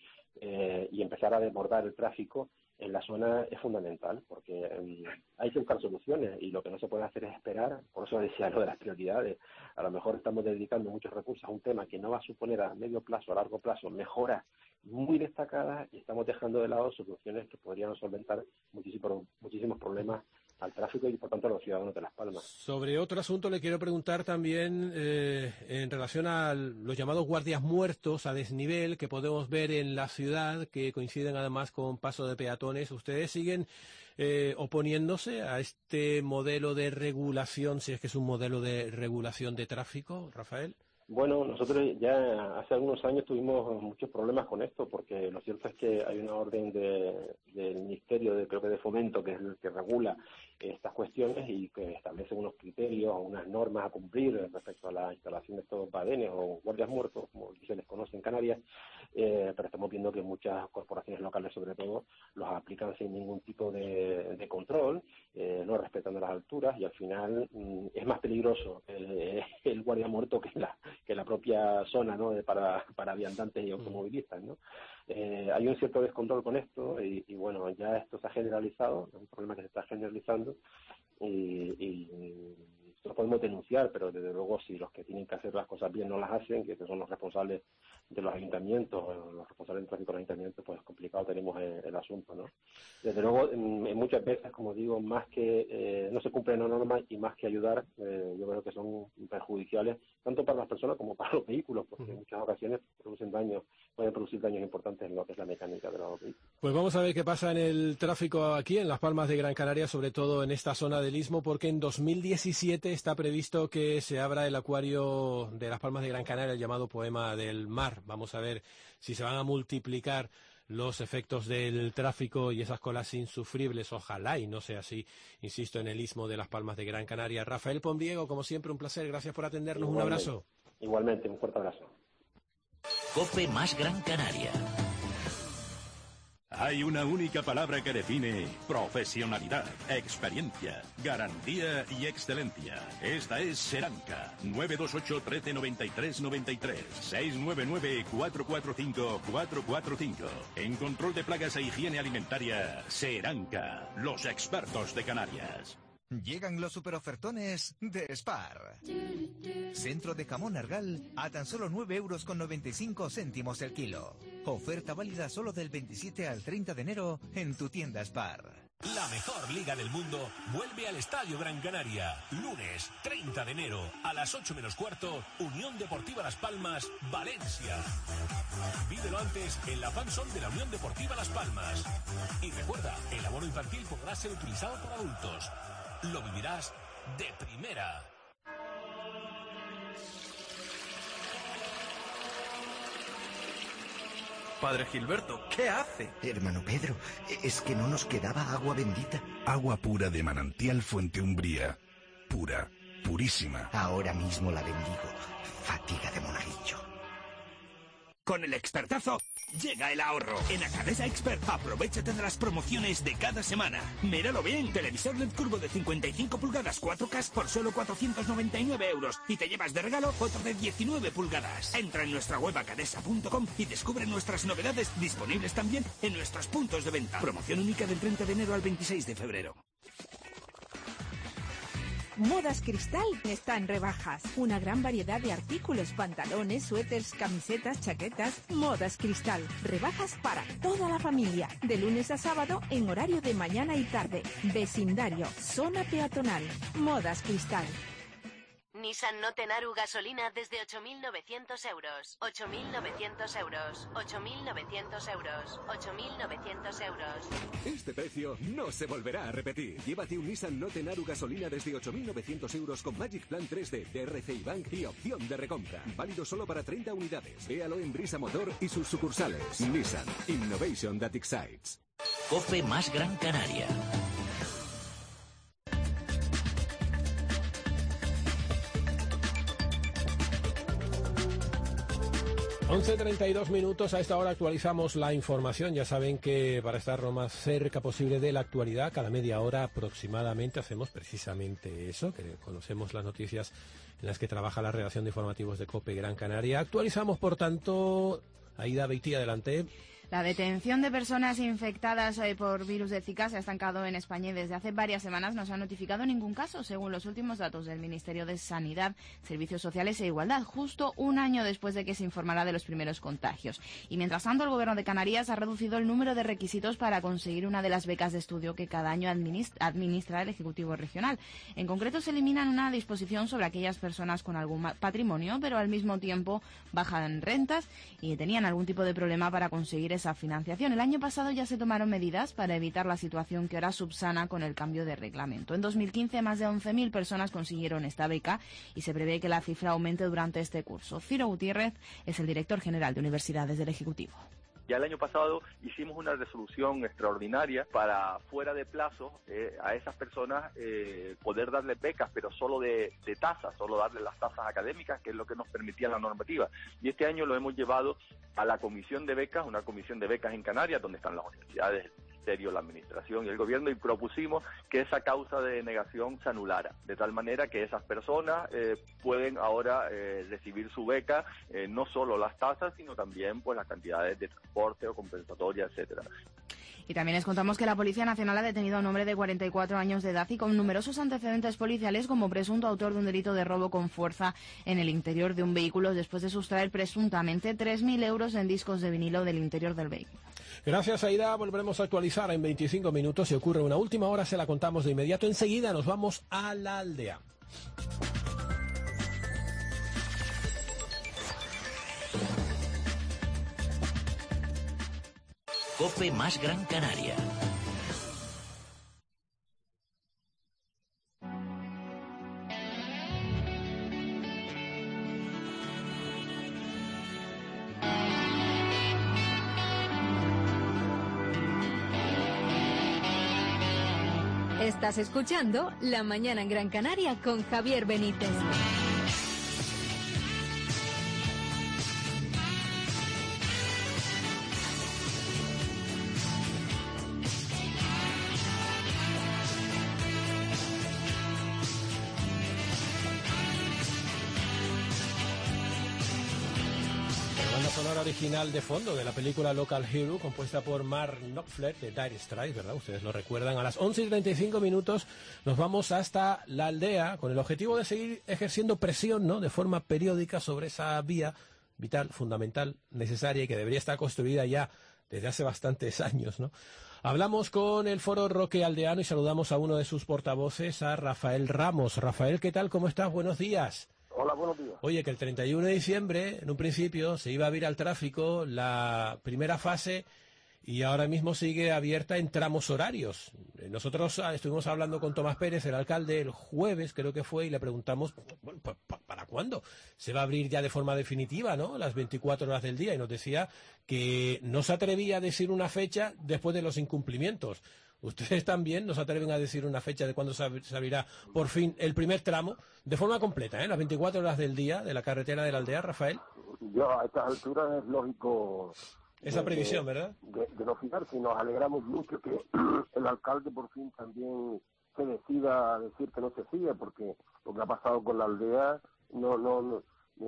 S11: y empezar a desbordar el tráfico en la zona es fundamental, porque hay que buscar soluciones, y lo que no se puede hacer es esperar. Por eso decía lo de las prioridades. A lo mejor estamos dedicando muchos recursos a un tema que no va a suponer a medio plazo, a largo plazo, mejoras muy destacadas, y estamos dejando de lado soluciones que podrían solventar muchísimos problemas al tráfico y por tanto a los ciudadanos de Las Palmas. Sobre otro asunto le quiero preguntar también en relación a los llamados guardias muertos a desnivel que podemos ver en la ciudad, que coinciden además con paso de peatones. ¿Ustedes siguen oponiéndose a este modelo de regulación, si es que es un modelo de regulación de tráfico, Rafael? Bueno, nosotros ya hace algunos años tuvimos muchos problemas con esto, porque lo cierto es que hay una orden del Ministerio creo que de Fomento, que es el que regula estas cuestiones y que establece unos criterios o unas normas a cumplir respecto a la instalación de estos badenes o guardias muertos, como se les conoce en Canarias, pero estamos viendo que muchas corporaciones locales, sobre todo, los aplican sin ningún tipo de control, no respetando las alturas, y al final es más peligroso el guardia muerto que la propia zona, ¿no?, para viandantes y automovilistas, ¿no? Hay un cierto descontrol con esto y bueno, ya esto se ha generalizado, es un problema que se está generalizando y lo podemos denunciar, pero desde luego si los que tienen que hacer las cosas bien no las hacen, que son los responsables de los ayuntamientos, los responsables del tráfico de los ayuntamientos, pues complicado tenemos el asunto, ¿no? Desde luego, muchas veces, como digo, más que no se cumplen las normas y más que ayudar, yo creo que son perjudiciales tanto para las personas como para los vehículos, porque en muchas ocasiones pueden producir daños importantes en lo que es la mecánica de los vehículos. Pues vamos a ver qué pasa en el tráfico aquí en Las Palmas de Gran Canaria, sobre todo en esta zona del Istmo, porque en 2017 está previsto que se abra el acuario de Las Palmas de Gran Canaria, el llamado Poema del Mar. Vamos a ver si se van a multiplicar los efectos del tráfico y esas colas insufribles. Ojalá y no sea así, insisto, en el Istmo de Las Palmas de Gran Canaria. Rafael Pombriego, como siempre, un placer. Gracias por atendernos. Igualmente. Un abrazo. Igualmente, un fuerte abrazo.
S2: COPE más Gran Canaria.
S4: Hay una única palabra que define profesionalidad, experiencia, garantía y excelencia. Esta es Seranca. 928 13 93 93 699 445 445. En control de plagas e higiene alimentaria, Seranca, los expertos de Canarias.
S20: Llegan los superofertones de Spar. Centro de jamón Argal a tan solo 9,95 € el kilo. Oferta válida solo del 27 al 30 de enero en tu tienda Spar.
S5: La mejor liga del mundo vuelve al Estadio Gran Canaria. Lunes 30 de enero a las 8 menos cuarto, Unión Deportiva Las Palmas, Valencia. Vívelo antes en la fanzone de la Unión Deportiva Las Palmas. Y recuerda, el abono infantil podrá ser utilizado por adultos. Lo vivirás de primera.
S27: Padre Gilberto, ¿qué hace?
S28: Hermano Pedro, es que no nos quedaba agua bendita.
S29: Agua pura de manantial Fuente Umbría. Pura, purísima.
S28: Ahora mismo la bendigo. Fatiga de monaguillo.
S22: Con el expertazo llega el ahorro. En Acadesa Expert, aprovéchate de las promociones de cada semana. Míralo bien, televisor LED curvo de 55 pulgadas 4K por solo 499 €. Y te llevas de regalo otro de 19 pulgadas. Entra en nuestra web acadesa.com y descubre nuestras novedades disponibles también en nuestros puntos de venta. Promoción única del 30 de enero al 26 de febrero.
S21: Modas Cristal está en rebajas. Una gran variedad de artículos, pantalones, suéteres, camisetas, chaquetas. Modas Cristal. Rebajas para toda la familia. De lunes a sábado en horario de mañana y tarde. Vecindario. Zona peatonal. Modas Cristal.
S24: Nissan Note Naru gasolina desde 8.900 euros. 8.900 euros. 8.900 euros. 8.900 euros.
S25: Este precio no se volverá a repetir. Llévate un Nissan Note Naru gasolina desde 8.900 euros con Magic Plan 3D de RCI Bank y opción de recompra. Válido solo para 30 unidades. Véalo en Brisa Motor y sus sucursales. Nissan. Innovation that excites.
S2: COPE más Gran Canaria.
S11: 11:32 minutos. A esta hora actualizamos la información. Ya saben que para estar lo más cerca posible de la actualidad, cada media hora aproximadamente hacemos precisamente eso, que conocemos las noticias en las que trabaja la redacción de informativos de COPE Gran Canaria. Actualizamos, por tanto, Aida Beití, adelante.
S13: La detención de personas infectadas por virus de Zika se ha estancado en España y desde hace varias semanas no se ha notificado ningún caso, según los últimos datos del Ministerio de Sanidad, Servicios Sociales e Igualdad, justo un año después de que se informara de los primeros contagios. Y mientras tanto, el Gobierno de Canarias ha reducido el número de requisitos para conseguir una de las becas de estudio que cada año administra el Ejecutivo Regional. En concreto, se eliminan una disposición sobre aquellas personas con algún patrimonio, pero al mismo tiempo bajan rentas y tenían algún tipo de problema para conseguir esa financiación. El año pasado ya se tomaron medidas para evitar la situación que ahora subsana con el cambio de reglamento. En 2015 más de 11.000 personas consiguieron esta beca y se prevé que la cifra aumente durante este curso. Ciro Gutiérrez es el director general de Universidades del Ejecutivo.
S6: Ya el año pasado hicimos una resolución extraordinaria para, fuera de plazo, a esas personas poder darles becas, pero solo de tasas, solo darles las tasas académicas, que es lo que nos permitía la normativa. Y este año lo hemos llevado a la comisión de becas, una comisión de becas en Canarias, donde están las universidades, el Ministerio, la Administración y el Gobierno, y propusimos que esa causa de denegación se anulara, de tal manera que esas personas pueden ahora recibir su beca, no solo las tasas, sino también pues las cantidades de transporte o compensatoria, etcétera.
S13: Y también les contamos que la Policía Nacional ha detenido a un hombre de 44 años de edad y con numerosos antecedentes policiales como presunto autor de un delito de robo con fuerza en el interior de un vehículo después de sustraer presuntamente 3.000 euros en discos de vinilo del interior del vehículo.
S11: Gracias, Aida. Volveremos a actualizar en 25 minutos. Si ocurre una última hora, se la contamos de inmediato. Enseguida nos vamos a la aldea.
S2: COPE más Gran Canaria.
S7: Estás escuchando La Mañana en Gran Canaria con Javier Benítez.
S11: banda sonora original de fondo de la película Local Hero, compuesta por Mark Knopfler de Dire Straits, ¿verdad? Ustedes lo recuerdan. A las 11:35 minutos nos vamos hasta la aldea con el objetivo de seguir ejerciendo presión, ¿no?, de forma periódica sobre esa vía vital, fundamental, necesaria y que debería estar construida ya desde hace bastantes años, ¿no? Hablamos con el Foro Roque Aldeano y saludamos a uno de sus portavoces, a Rafael Ramos. Rafael, ¿qué tal? ¿Cómo estás? Buenos días.
S8: Hola, buenos días.
S11: Oye, que el 31 de diciembre, en un principio, se iba a abrir al tráfico la primera fase y ahora mismo sigue abierta en tramos horarios. Nosotros estuvimos hablando con Tomás Pérez, el alcalde, el jueves, creo que fue, y le preguntamos, bueno, ¿para cuándo? Se va a abrir ya de forma definitiva, ¿no?, las 24 horas del día, y nos decía que no se atrevía a decir una fecha después de los incumplimientos. ¿Ustedes también nos atreven a decir una fecha de cuándo se abrirá por fin el primer tramo, de forma completa, las 24 horas del día de la carretera de la aldea, Rafael?
S8: Yo a estas alturas es lógico
S11: esa previsión, ¿verdad?
S8: De no fijarse, y nos alegramos mucho que el alcalde por fin también se decida a decir que no se sigue, porque lo que ha pasado con la aldea no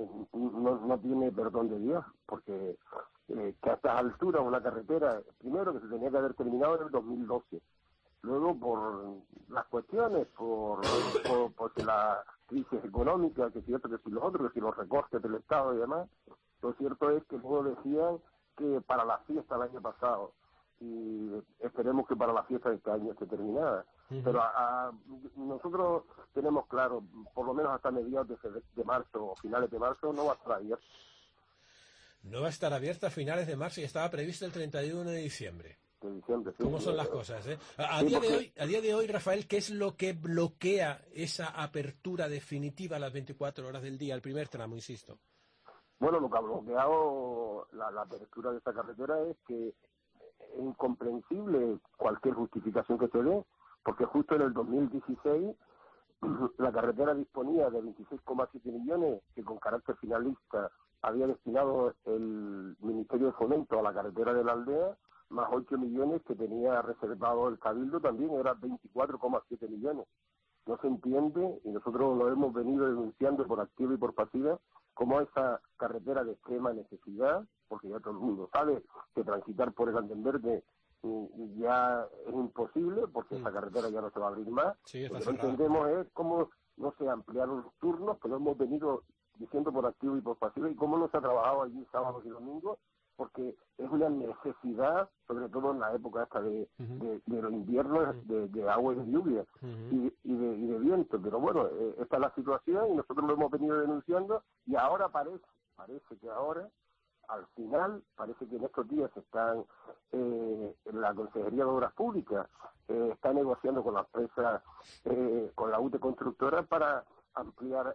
S8: tiene perdón de Dios, porque que a estas alturas una carretera, primero que se tenía que haber terminado en el 2012, luego por las cuestiones, porque la crisis económica, que es cierto que si los otros, que si los recortes del Estado y demás, lo cierto es que luego decían que para la fiesta del año pasado, y esperemos que para la fiesta de este año esté terminada. Pero nosotros tenemos claro, por lo menos hasta mediados de marzo o finales de marzo, no va a estar abierto.
S11: No va a estar abierta a finales de marzo y estaba previsto el 31 de diciembre.
S8: Sí,
S11: ¿Cómo son las cosas? A día de hoy, Rafael, ¿qué es lo que bloquea esa apertura definitiva a las 24 horas del día, el primer tramo, insisto?
S8: Bueno, lo que ha bloqueado la apertura de esta carretera es que es incomprensible cualquier justificación que se dé, porque justo en el 2016 la carretera disponía de 26,7 millones que con carácter finalista había destinado el Ministerio de Fomento a la carretera de la aldea, más 8 millones que tenía reservado el Cabildo, también era 24,7 millones. No se entiende, y nosotros lo hemos venido denunciando por activa y por pasiva, como esa carretera de extrema necesidad, porque ya todo el mundo sabe que transitar por el Andén Verde ya es imposible, porque esa carretera ya no se va a abrir más.
S11: Sí,
S8: lo que no entendemos es cómo no se ampliaron los turnos, que lo hemos venido diciendo por activo y por pasiva, y cómo no se ha trabajado allí sábados y domingos, porque es una necesidad, sobre todo en la época esta de los inviernos, de agua y de lluvia y de viento. Pero bueno, esta es la situación y nosotros lo hemos venido denunciando, y ahora parece que ahora, al final, parece que en estos días están en la Consejería de Obras Públicas, está negociando con la empresa, con la UTE Constructora, para ampliar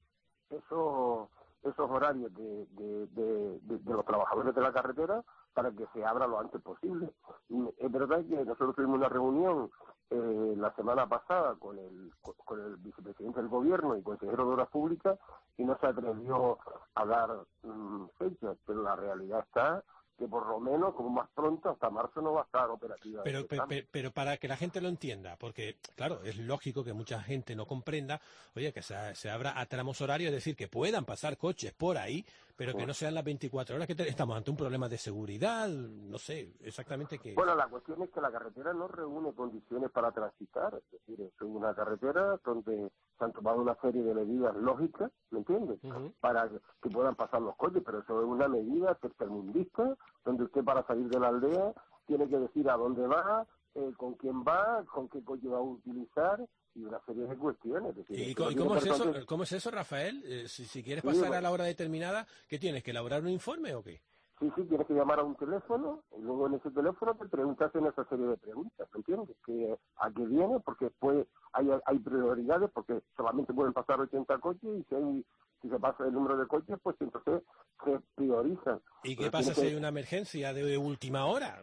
S8: esos horarios de los trabajadores de la carretera para que se abra lo antes posible. Es verdad que nosotros tuvimos una reunión la semana pasada con el vicepresidente del gobierno y consejero de Obras Públicas, y no se atrevió a dar fechas, pero la realidad está que por lo menos, como más pronto, hasta marzo no va a estar operativa.
S11: Pero para que la gente lo entienda, porque, claro, es lógico que mucha gente no comprenda, oye, que se abra a tramos horarios, es decir, que puedan pasar coches por ahí, pero que no sean las 24 horas, que estamos ante un problema de seguridad, no sé exactamente qué.
S8: Bueno, la cuestión es que la carretera no reúne condiciones para transitar, es decir, es una carretera donde se han tomado una serie de medidas lógicas, ¿me entiendes?, para que puedan pasar los coches, pero eso es una medida tercermundista, donde usted para salir de la aldea tiene que decir a dónde va, con quién va, con qué coche va a utilizar, y una serie de cuestiones. Es decir,
S11: ¿Y cómo es eso, Rafael? Si quieres pasar a la hora determinada, ¿qué tienes? ¿Que elaborar un informe o qué?
S8: Sí, tienes que llamar a un teléfono, y luego en ese teléfono te preguntas en esa serie de preguntas, ¿me entiendes? ¿A qué viene? Porque después hay prioridades, porque solamente pueden pasar 80 coches, y si se pasa el número de coches, pues entonces se priorizan.
S11: ¿Y qué pasa si hay una emergencia de última hora?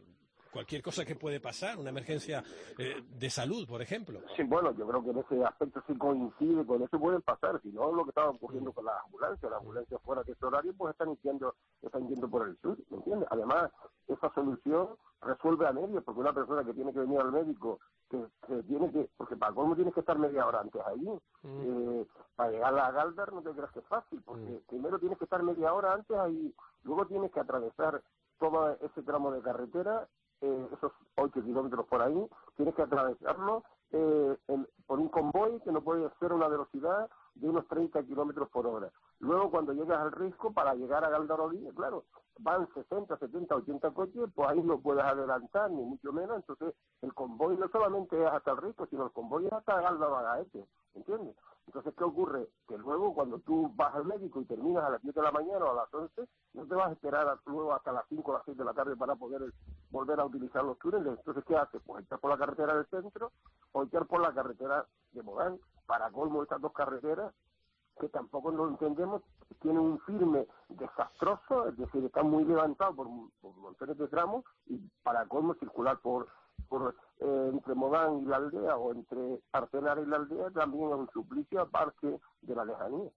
S11: cualquier cosa que puede pasar, una emergencia de salud, por ejemplo.
S8: Sí, bueno, yo creo que en ese aspecto sí coincide con eso, pueden pasar, si no lo que estaba ocurriendo con las ambulancias fuera de este horario, pues están yendo por el sur, ¿me entiendes? Además, esa solución resuelve a medias, porque una persona que tiene que venir al médico, porque para colmo tienes que estar media hora antes allí, para llegar a Galdar no te creas que es fácil, porque primero tienes que estar media hora antes ahí, luego tienes que atravesar todo ese tramo de carretera, esos 8 kilómetros por ahí, tienes que atravesarlo por un convoy que no puede ser una velocidad de unos 30 kilómetros por hora. Luego, cuando llegas al Risco, para llegar a Galdarorí, claro, van 60, 70, 80 coches, pues ahí no puedes adelantar, ni mucho menos. Entonces, el convoy no solamente es hasta el Risco, sino el convoy es hasta Galdabagaete, ¿entiendes? Entonces, ¿qué ocurre? Que luego, cuando tú vas al médico y terminas a las 10 de la mañana o a las 11, no te vas a esperar luego hasta las 5 o las 6 de la tarde para poder volver a utilizar los túneles. Entonces, ¿qué haces? Pues echar por la carretera del centro o echar por la carretera de Mogán. Para colmo, estas dos carreteras, que tampoco lo entendemos, tienen un firme desastroso, es decir, están muy levantados por montones de tramos, y para colmo circular por entre Mogán y la aldea, o entre Artenares y la aldea, también es un suplicio aparte de la lejanía.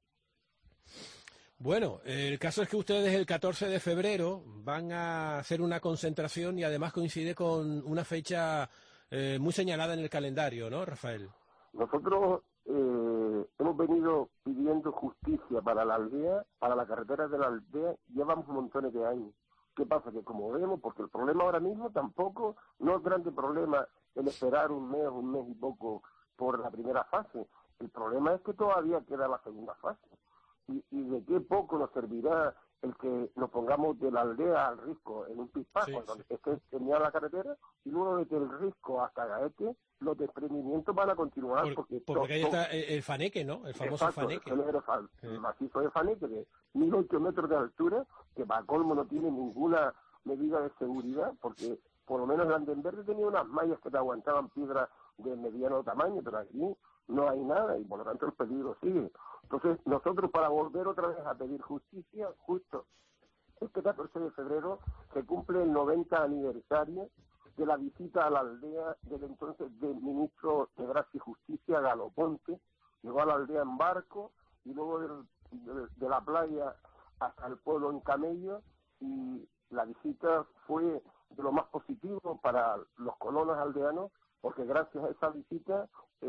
S11: Bueno, el caso es que ustedes el 14 de febrero van a hacer una concentración y además coincide con una fecha muy señalada en el calendario, ¿no, Rafael?
S8: Nosotros hemos venido pidiendo justicia para la aldea, para la carretera de la aldea, llevamos montones de años. ¿Qué pasa? Que como vemos, porque el problema ahora mismo tampoco no es grande problema el esperar un mes y poco por la primera fase. El problema es que todavía queda la segunda fase. Y de qué poco nos servirá el que nos pongamos de la aldea al Risco en un pispás, cuando esté terminada la carretera, y luego desde el Risco hasta Gaete, los desprendimientos van a continuar.
S11: Porque ahí está el Faneque, ¿no? El famoso Faneque.
S8: El macizo de Faneque de 1.008 metros de altura, que para colmo no tiene ninguna medida de seguridad, porque por lo menos Landenberg tenía unas mallas que te aguantaban piedras de mediano tamaño, pero aquí no hay nada y por lo tanto el peligro sigue. Entonces nosotros, para volver otra vez a pedir justicia, justo este 14 de febrero se cumple el 90 aniversario de la visita a la aldea del entonces del ministro de Gracia y Justicia, Galo Ponte. Llegó a la aldea en barco y luego de la playa hasta el pueblo en camello, y la visita fue de lo más positivo para los colonos aldeanos, porque gracias a esa visita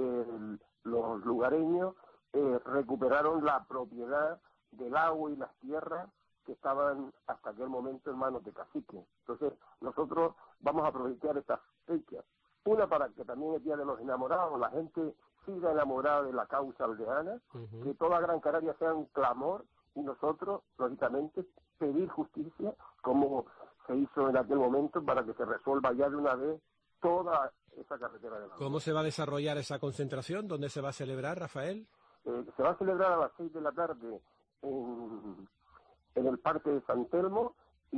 S8: los lugareños recuperaron la propiedad del agua y las tierras que estaban hasta aquel momento en manos de caciques. Entonces, nosotros vamos a aprovechar estas fechas. Una, para que también el Día de los Enamorados, la gente siga enamorada de la causa aldeana, que toda Gran Canaria sea un clamor, y nosotros, lógicamente, pedir justicia, como se hizo en aquel momento, para que se resuelva ya de una vez toda esa carretera de la
S11: ¿Cómo se va a desarrollar esa concentración? ¿Dónde se va a celebrar, Rafael?
S8: Se va a celebrar a las 6 de la tarde en el Parque de San Telmo,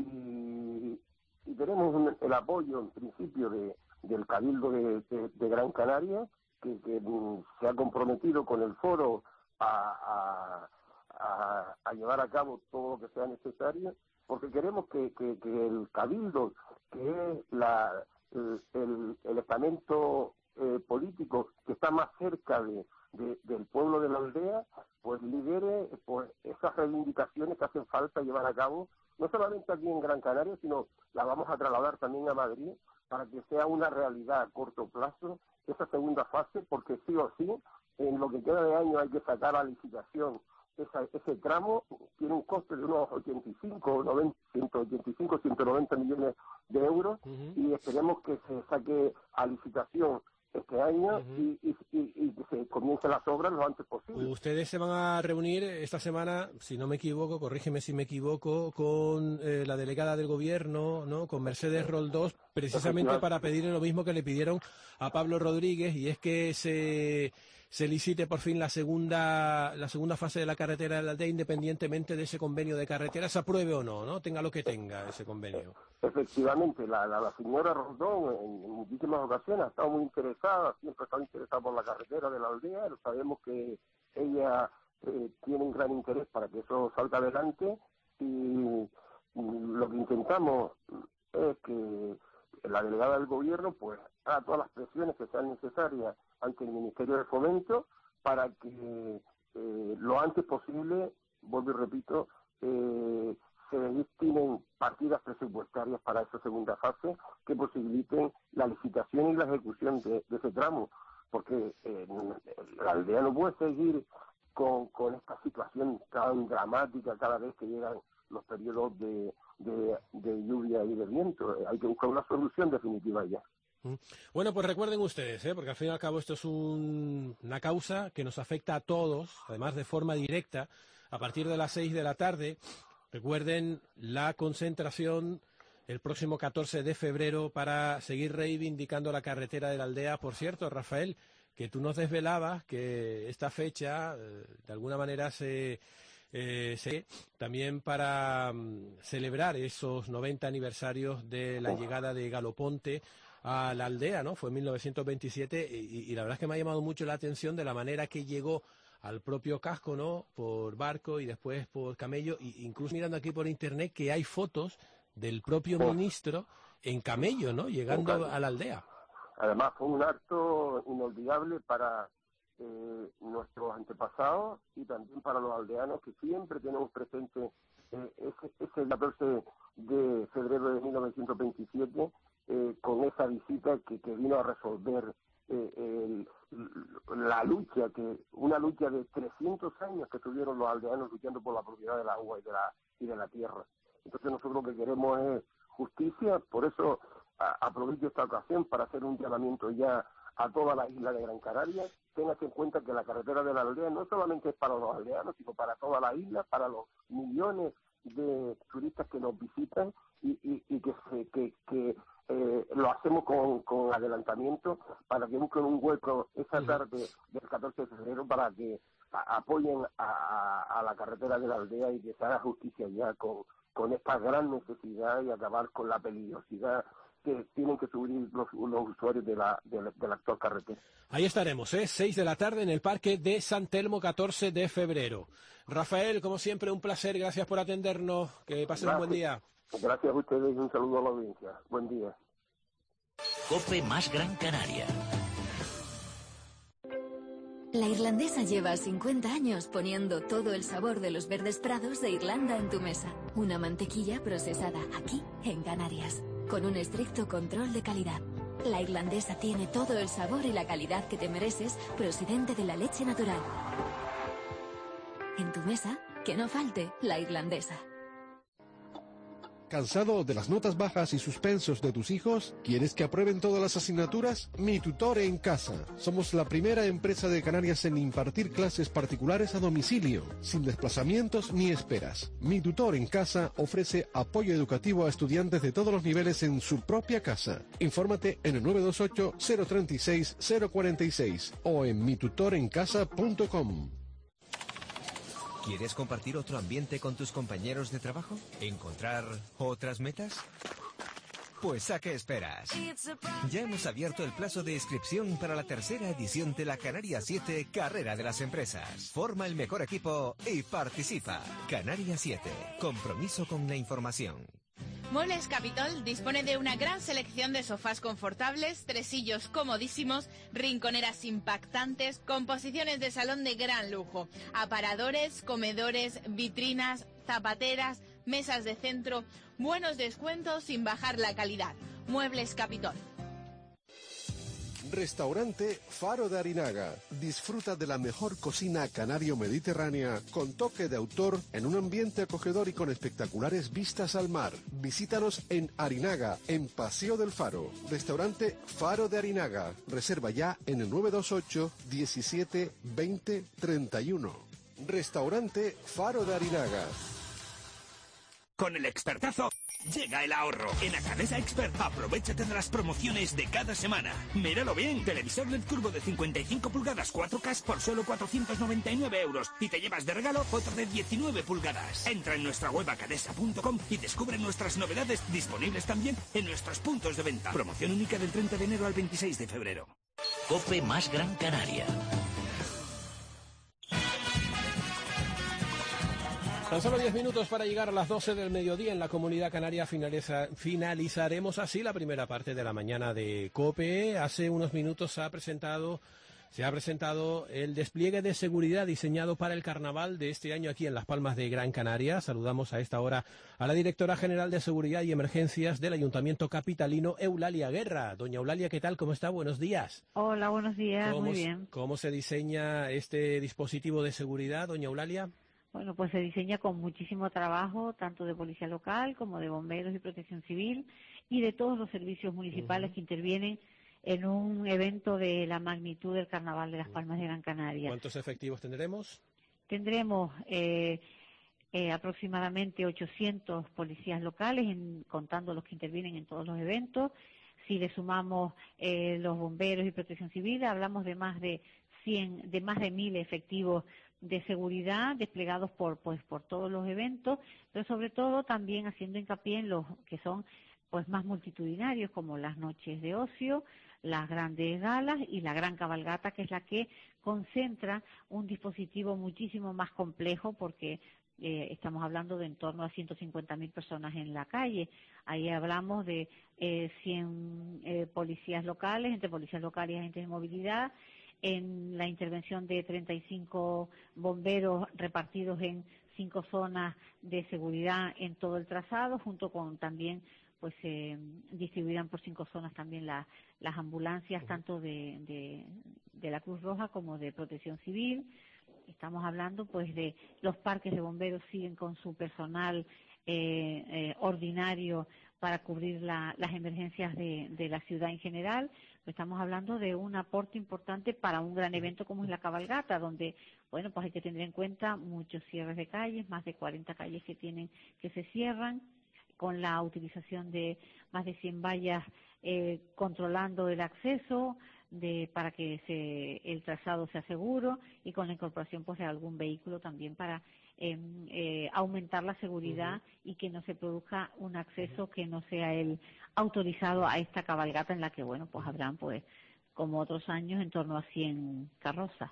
S8: y tenemos el apoyo, en principio, del Cabildo de Gran Canaria, que se ha comprometido con el foro a llevar a cabo todo lo que sea necesario, porque queremos que el Cabildo, que es el estamento político que está más cerca del pueblo de la aldea, pues lidere pues esas reivindicaciones que hacen falta llevar a cabo, no solamente aquí en Gran Canaria, sino la vamos a trasladar también a Madrid, para que sea una realidad a corto plazo esa segunda fase, porque sí o sí, en lo que queda de año hay que sacar a licitación ese tramo. Tiene un coste de unos 185, 190 millones de euros, y esperemos que se saque a licitación este año y que se comiencen las obras lo antes posible.
S11: Ustedes se van a reunir esta semana, si no me equivoco, corrígeme si me equivoco, con la delegada del gobierno, ¿no? Con Mercedes Roldós, precisamente para pedirle lo mismo que le pidieron a Pablo Rodríguez, y es que se licite por fin la segunda fase de la carretera de la aldea, independientemente de ese convenio de carretera, se apruebe o no, tenga lo que tenga ese convenio.
S8: Efectivamente, la señora Rondón en muchísimas ocasiones ha estado muy interesada, siempre ha estado interesada por la carretera de la aldea. Sabemos que ella tiene un gran interés para que eso salga adelante, y lo que intentamos es que la delegada del gobierno pues haga todas las presiones que sean necesarias ante el Ministerio de Fomento para que lo antes posible, vuelvo y repito, se destinen partidas presupuestarias para esa segunda fase que posibiliten la licitación y la ejecución de ese tramo, porque la aldea no puede seguir con esta situación tan dramática cada vez que llegan los periodos de lluvia y de viento. Hay que buscar una solución definitiva ya.
S11: Bueno, pues recuerden ustedes, porque al fin y al cabo esto es una causa que nos afecta a todos, además de forma directa, a partir de las 6 de la tarde. Recuerden la concentración el próximo 14 de febrero para seguir reivindicando la carretera de la aldea. Por cierto, Rafael, que tú nos desvelabas que esta fecha, de alguna manera, se también para celebrar esos 90 aniversarios de la llegada de Galoponte a la aldea, ¿no? Fue en 1927 y la verdad es que me ha llamado mucho la atención de la manera que llegó al propio casco, ¿no? Por barco y después por camello, e incluso mirando aquí por internet que hay fotos del propio ministro en camello, ¿no? Llegando a la aldea.
S8: Además fue un acto inolvidable para nuestros antepasados y también para los aldeanos que siempre tenemos presente ese 14 de febrero de 1927 con esa visita que vino a resolver la lucha, una lucha de 300 años que tuvieron los aldeanos luchando por la propiedad del agua y de la tierra. Entonces nosotros lo que queremos es justicia, por eso aprovecho esta ocasión para hacer un llamamiento ya a toda la isla de Gran Canaria. Téngase en cuenta que la carretera de la aldea no solamente es para los aldeanos, sino para toda la isla, para los millones de turistas que nos visitan y que lo hacemos con adelantamiento para que busquen un hueco esa tarde del 14 de febrero para que apoyen a la carretera de la aldea y que se haga justicia ya con esta gran necesidad y acabar con la peligrosidad que tienen que subir los usuarios de la actual carretera.
S11: Ahí estaremos, 6 de la tarde en el Parque de San Telmo, 14 de febrero. Rafael, como siempre, un placer, gracias por atendernos, que pasen un buen día.
S8: Gracias a ustedes y un saludo a la audiencia. Buen día.
S2: COPE más Gran Canaria.
S7: La Irlandesa lleva 50 años poniendo todo el sabor de los verdes prados de Irlanda en tu mesa. Una mantequilla procesada aquí, en Canarias, con un estricto control de calidad. La Irlandesa tiene todo el sabor y la calidad que te mereces, procedente de la leche natural. En tu mesa, que no falte la Irlandesa.
S1: ¿Cansado de las notas bajas y suspensos de tus hijos? ¿Quieres que aprueben todas las asignaturas? Mi Tutor en Casa. Somos la primera empresa de Canarias en impartir clases particulares a domicilio, sin desplazamientos ni esperas. Mi Tutor en Casa ofrece apoyo educativo a estudiantes de todos los niveles en su propia casa. Infórmate en el 928-036-046 o en mitutorencasa.com.
S20: ¿Quieres compartir otro ambiente con tus compañeros de trabajo? ¿Encontrar otras metas? Pues ¿a qué esperas? Ya hemos abierto el plazo de inscripción para la tercera edición de la Canarias 7 Carrera de las Empresas. Forma el mejor equipo y participa. Canarias 7. Compromiso con la información.
S13: Muebles Capitol dispone de una gran selección de sofás confortables, tresillos comodísimos, rinconeras impactantes, composiciones de salón de gran lujo, aparadores, comedores, vitrinas, zapateras, mesas de centro, buenos descuentos sin bajar la calidad. Muebles Capitol.
S1: Restaurante Faro de Arinaga. Disfruta de la mejor cocina canario-mediterránea con toque de autor en un ambiente acogedor y con espectaculares vistas al mar. Visítanos en Arinaga, en Paseo del Faro. Restaurante Faro de Arinaga. Reserva ya en el 928 17 20 31. Restaurante Faro de Arinaga.
S22: Con el expertazo llega el ahorro. En Acadesa Expert aprovéchate de las promociones de cada semana. Míralo bien. Televisor LED curvo de 55 pulgadas 4K por solo 499 euros. Y te llevas de regalo otro de 19 pulgadas. Entra en nuestra web acadesa.com y descubre nuestras novedades disponibles también en nuestros puntos de venta. Promoción única del 30 de enero al 26 de febrero.
S2: COPE más Gran Canaria.
S11: Tan solo 10 minutos para llegar a las 12 del mediodía en la Comunidad Canaria. Finalizaremos así la primera parte de la mañana de COPE. Hace unos minutos se ha presentado el despliegue de seguridad diseñado para el carnaval de este año aquí en Las Palmas de Gran Canaria. Saludamos a esta hora a la directora general de Seguridad y Emergencias del Ayuntamiento capitalino, Eulalia Guerra. Doña Eulalia, ¿qué tal? ¿Cómo está? Buenos días.
S9: Hola, buenos días. Muy bien.
S11: ¿Cómo se diseña este dispositivo de seguridad, doña Eulalia?
S9: Bueno, pues se diseña con muchísimo trabajo, tanto de policía local como de bomberos y protección civil y de todos los servicios municipales que intervienen en un evento de la magnitud del Carnaval de Las Palmas de Gran Canaria.
S11: ¿Cuántos efectivos tendremos?
S9: Tendremos aproximadamente 800 policías locales, contando los que intervienen en todos los eventos. Si le sumamos los bomberos y protección civil, hablamos de más de 1.000 efectivos de seguridad desplegados por todos los eventos, pero sobre todo también haciendo hincapié en los que son pues más multitudinarios, como las noches de ocio, las grandes galas y la gran cabalgata, que es la que concentra un dispositivo muchísimo más complejo, porque estamos hablando de en torno a 150.000 personas en la calle. Ahí hablamos de 100 policías locales, entre policías locales y agentes de movilidad, en la intervención de 35 bomberos repartidos en 5 zonas de seguridad en todo el trazado, junto con también pues se distribuirán por 5 zonas también las ambulancias, tanto de la Cruz Roja como de Protección Civil. Estamos hablando pues de los parques de bomberos, siguen con su personal ordinario para cubrir las emergencias de la ciudad en general. Estamos hablando de un aporte importante para un gran evento como es la cabalgata, donde, bueno, pues hay que tener en cuenta muchos cierres de calles, más de 40 calles que se cierran, con la utilización de más de 100 vallas controlando el acceso para que el trazado sea seguro, y con la incorporación pues de algún vehículo también para aumentar la seguridad y que no se produzca un acceso que no sea el autorizado a esta cabalgata, en la que, bueno, pues habrán pues como otros años en torno a 100 carrozas.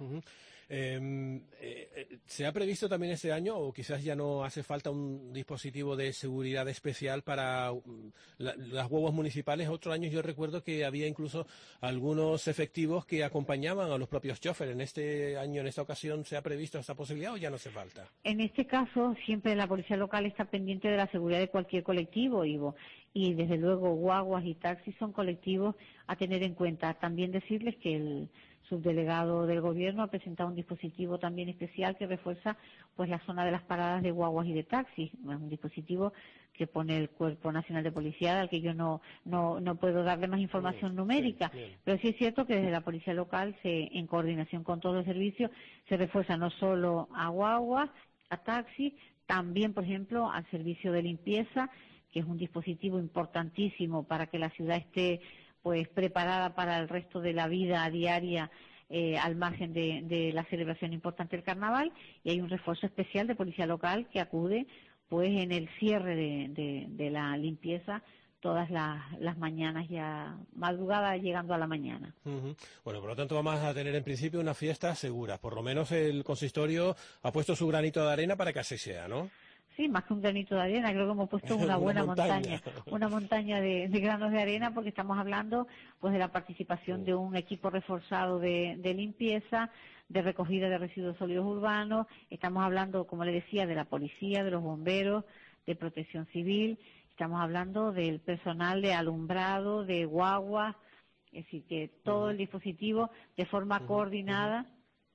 S11: ¿Se ha previsto también este año, o quizás ya no hace falta, un dispositivo de seguridad especial para las guaguas municipales? Otros años yo recuerdo que había incluso algunos efectivos que acompañaban a los propios choferes. ¿En este año, en esta ocasión, se ha previsto esta posibilidad o ya no hace falta?
S9: En este caso, siempre la policía local está pendiente de la seguridad de cualquier colectivo, Ivo, y desde luego guaguas y taxis son colectivos a tener en cuenta. También decirles que el subdelegado del Gobierno ha presentado un dispositivo también especial que refuerza pues la zona de las paradas de guaguas y de taxis. Es un dispositivo que pone el Cuerpo Nacional de Policía, al que yo no puedo darle más información numérica, pero sí es cierto que desde la policía local, en coordinación con todos los servicios, se refuerza no solo a guaguas, a taxis, también, por ejemplo, al servicio de limpieza, que es un dispositivo importantísimo para que la ciudad esté pues preparada para el resto de la vida diaria, al margen de la celebración importante del carnaval, y hay un refuerzo especial de policía local que acude pues en el cierre de la limpieza todas las mañanas, ya madrugada llegando a la mañana.
S11: Bueno, por lo tanto vamos a tener en principio una fiesta segura. Por lo menos el consistorio ha puesto su granito de arena para que así sea, ¿no?
S9: Sí, más que un granito de arena, creo que hemos puesto una buena montaña, una montaña de granos de arena, porque estamos hablando pues de la participación de un equipo reforzado de limpieza, de recogida de residuos sólidos urbanos. Estamos hablando, como le decía, de la policía, de los bomberos, de protección civil. Estamos hablando del personal de alumbrado, de guaguas, es decir, que todo el dispositivo de forma coordinada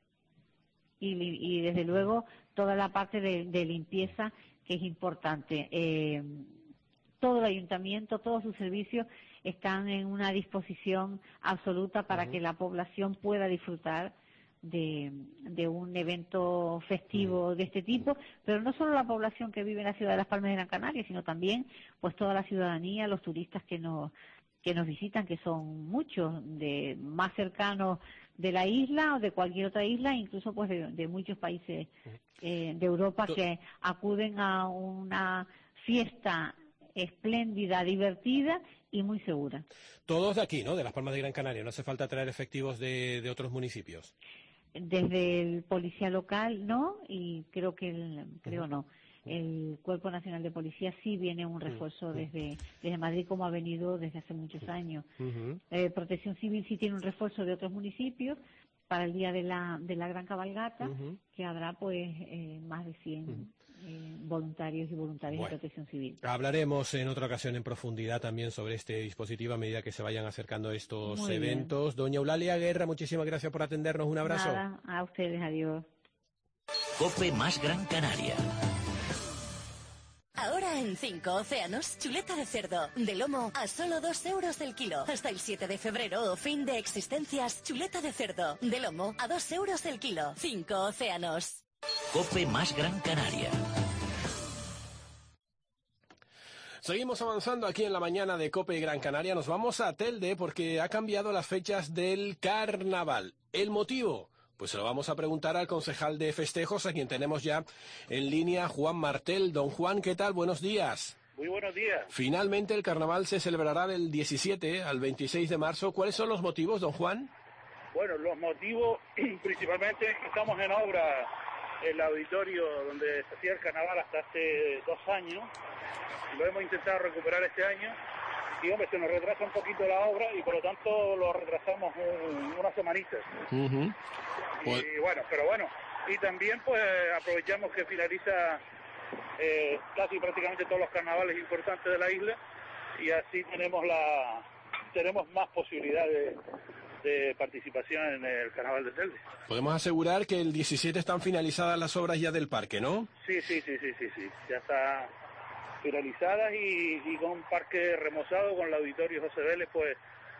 S9: y desde luego toda la parte de limpieza, que es importante. Todo el ayuntamiento, todos sus servicios están en una disposición absoluta para que la población pueda disfrutar de un evento festivo de este tipo, pero no solo la población que vive en la ciudad de Las Palmas de Gran Canaria, sino también pues toda la ciudadanía, los turistas que nos visitan, que son muchos, de más cercanos de la isla o de cualquier otra isla, incluso pues de muchos países de Europa, que acuden a una fiesta espléndida, divertida y muy segura.
S11: Todos de aquí, ¿no? De Las Palmas de Gran Canaria, no hace falta traer efectivos de otros municipios.
S9: Desde el policía local no, y creo no. el Cuerpo Nacional de Policía sí viene un refuerzo desde Madrid, como ha venido desde hace muchos años. Protección Civil sí tiene un refuerzo de otros municipios para el día de la gran cabalgata, que habrá pues más de 100 voluntarios y voluntarias de Protección Civil.
S11: Hablaremos en otra ocasión en profundidad también sobre este dispositivo a medida que se vayan acercando estos eventos. Doña Eulalia Guerra, muchísimas gracias por atendernos. Un abrazo.
S9: Nada, a ustedes, adiós.
S2: COPE más Gran Canaria.
S24: Ahora en 5 Océanos, chuleta de cerdo, de lomo, a solo 2 euros el kilo. Hasta el 7 de febrero, fin de existencias, chuleta de cerdo, de lomo, a 2 euros el kilo. 5 Océanos.
S2: COPE más Gran Canaria.
S11: Seguimos avanzando aquí en la mañana de COPE Gran Canaria. Nos vamos a Telde porque ha cambiado las fechas del carnaval. ¿El motivo? Pues se lo vamos a preguntar al concejal de festejos, a quien tenemos ya en línea, Juan Martel. Don Juan, ¿qué tal? Buenos días.
S10: Muy buenos días.
S11: Finalmente el carnaval se celebrará del 17 al 26 de marzo. ¿Cuáles son los motivos, don Juan?
S10: Bueno, los motivos, principalmente, estamos en obra el auditorio donde se hacía el carnaval hasta hace 2 años. Lo hemos intentado recuperar este año. Y, hombre, se nos retrasa un poquito la obra y, por lo tanto, lo retrasamos unas semanitas.
S11: Pues...
S10: Y, bueno, pero bueno. Y también, pues, aprovechamos que finaliza casi prácticamente todos los carnavales importantes de la isla y así tenemos más posibilidades de participación en el carnaval de Telde.
S11: Podemos asegurar que el 17 están finalizadas las obras ya del parque, ¿no?
S10: Sí. Ya está finalizadas y con un parque remozado, con el auditorio José Vélez, pues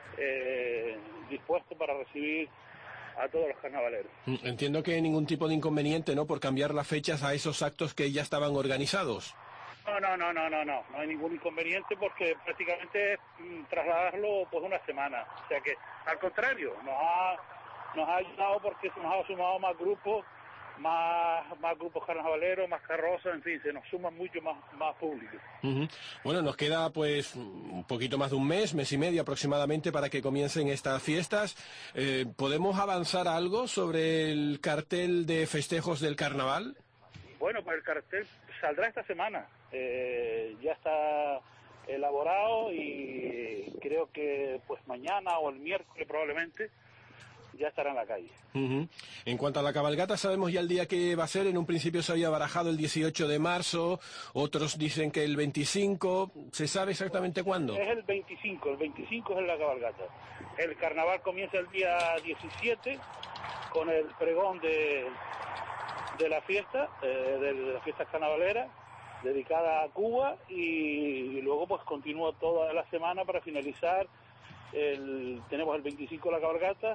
S10: dispuesto para recibir a todos los carnavaleros.
S11: Entiendo que ningún tipo de inconveniente, ¿no?, por cambiar las fechas a esos actos que ya estaban organizados.
S10: No hay ningún inconveniente porque prácticamente es trasladarlo pues una semana. O sea que, al contrario, nos ha ayudado porque se nos ha sumado más grupos, más grupos carnavaleros, más carrozas, en fin, se nos suma mucho más público.
S11: Bueno, nos queda pues un poquito más de un mes y medio aproximadamente para que comiencen estas fiestas. ¿Podemos avanzar algo sobre el cartel de festejos del carnaval?
S10: Bueno, pues el cartel saldrá esta semana. Ya está elaborado y creo que pues mañana o el miércoles probablemente ya estará en la calle.
S11: En cuanto a la cabalgata, sabemos ya el día que va a ser. En un principio se había barajado el 18 de marzo, otros dicen que el 25. ¿Se sabe exactamente cuándo?
S10: Es el 25 es la cabalgata. El carnaval comienza el día 17 con el pregón de la fiesta, de las fiestas carnavaleras, dedicada a Cuba, y luego pues continúa toda la semana para finalizar. Tenemos el 25 la cabalgata,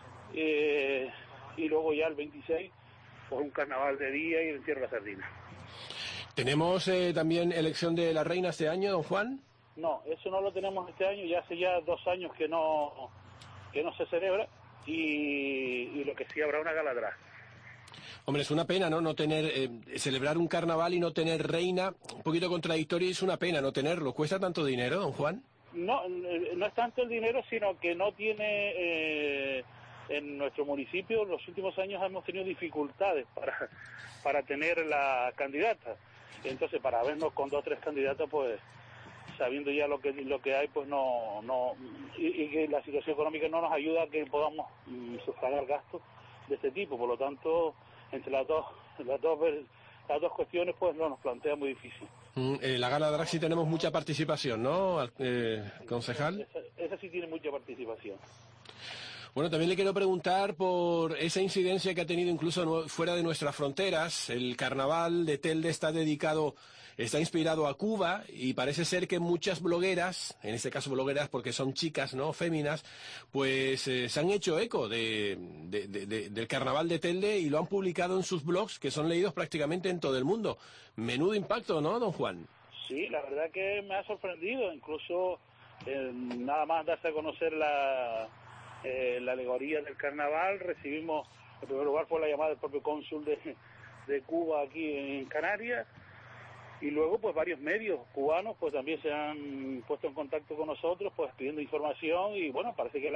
S10: y luego ya el 26 pues un carnaval de día y el entierro de la sardina.
S11: ¿Tenemos también elección de la reina este año, don Juan?
S10: No, eso no lo tenemos este año, ya hace ya 2 años que no se celebra, y lo que sí habrá una gala atrás.
S11: Hombre, es una pena, ¿no? No tener, celebrar un carnaval y no tener reina, un poquito contradictorio, y es una pena no tenerlo. ¿Cuesta tanto dinero, don Juan?
S10: No es tanto el dinero, sino que no tiene, en nuestro municipio, en los últimos años hemos tenido dificultades para tener la candidata. Entonces, para vernos con 2 o 3 candidatas, pues, sabiendo ya lo que hay, pues y que la situación económica no nos ayuda a que podamos sufragar gastos de este tipo. Por lo tanto, entre las dos cuestiones, pues no nos plantea muy difícil.
S11: La gala drag sí tenemos mucha participación, ¿no, concejal?
S10: Esa sí tiene mucha participación.
S11: Bueno, también le quiero preguntar por esa incidencia que ha tenido incluso fuera de nuestras fronteras. El carnaval de Telde está inspirado a Cuba, y parece ser que muchas blogueras, en este caso blogueras porque son chicas, ¿no?, féminas, pues se han hecho eco del carnaval de Telde y lo han publicado en sus blogs, que son leídos prácticamente en todo el mundo. Menudo impacto, ¿no, don Juan?
S10: Sí, la verdad que me ha sorprendido, incluso nada más darse a conocer la alegoría del carnaval, recibimos, en primer lugar fue la llamada del propio cónsul de Cuba aquí en Canarias, y luego pues varios medios cubanos pues también se han puesto en contacto con nosotros pues pidiendo información, y bueno, parece que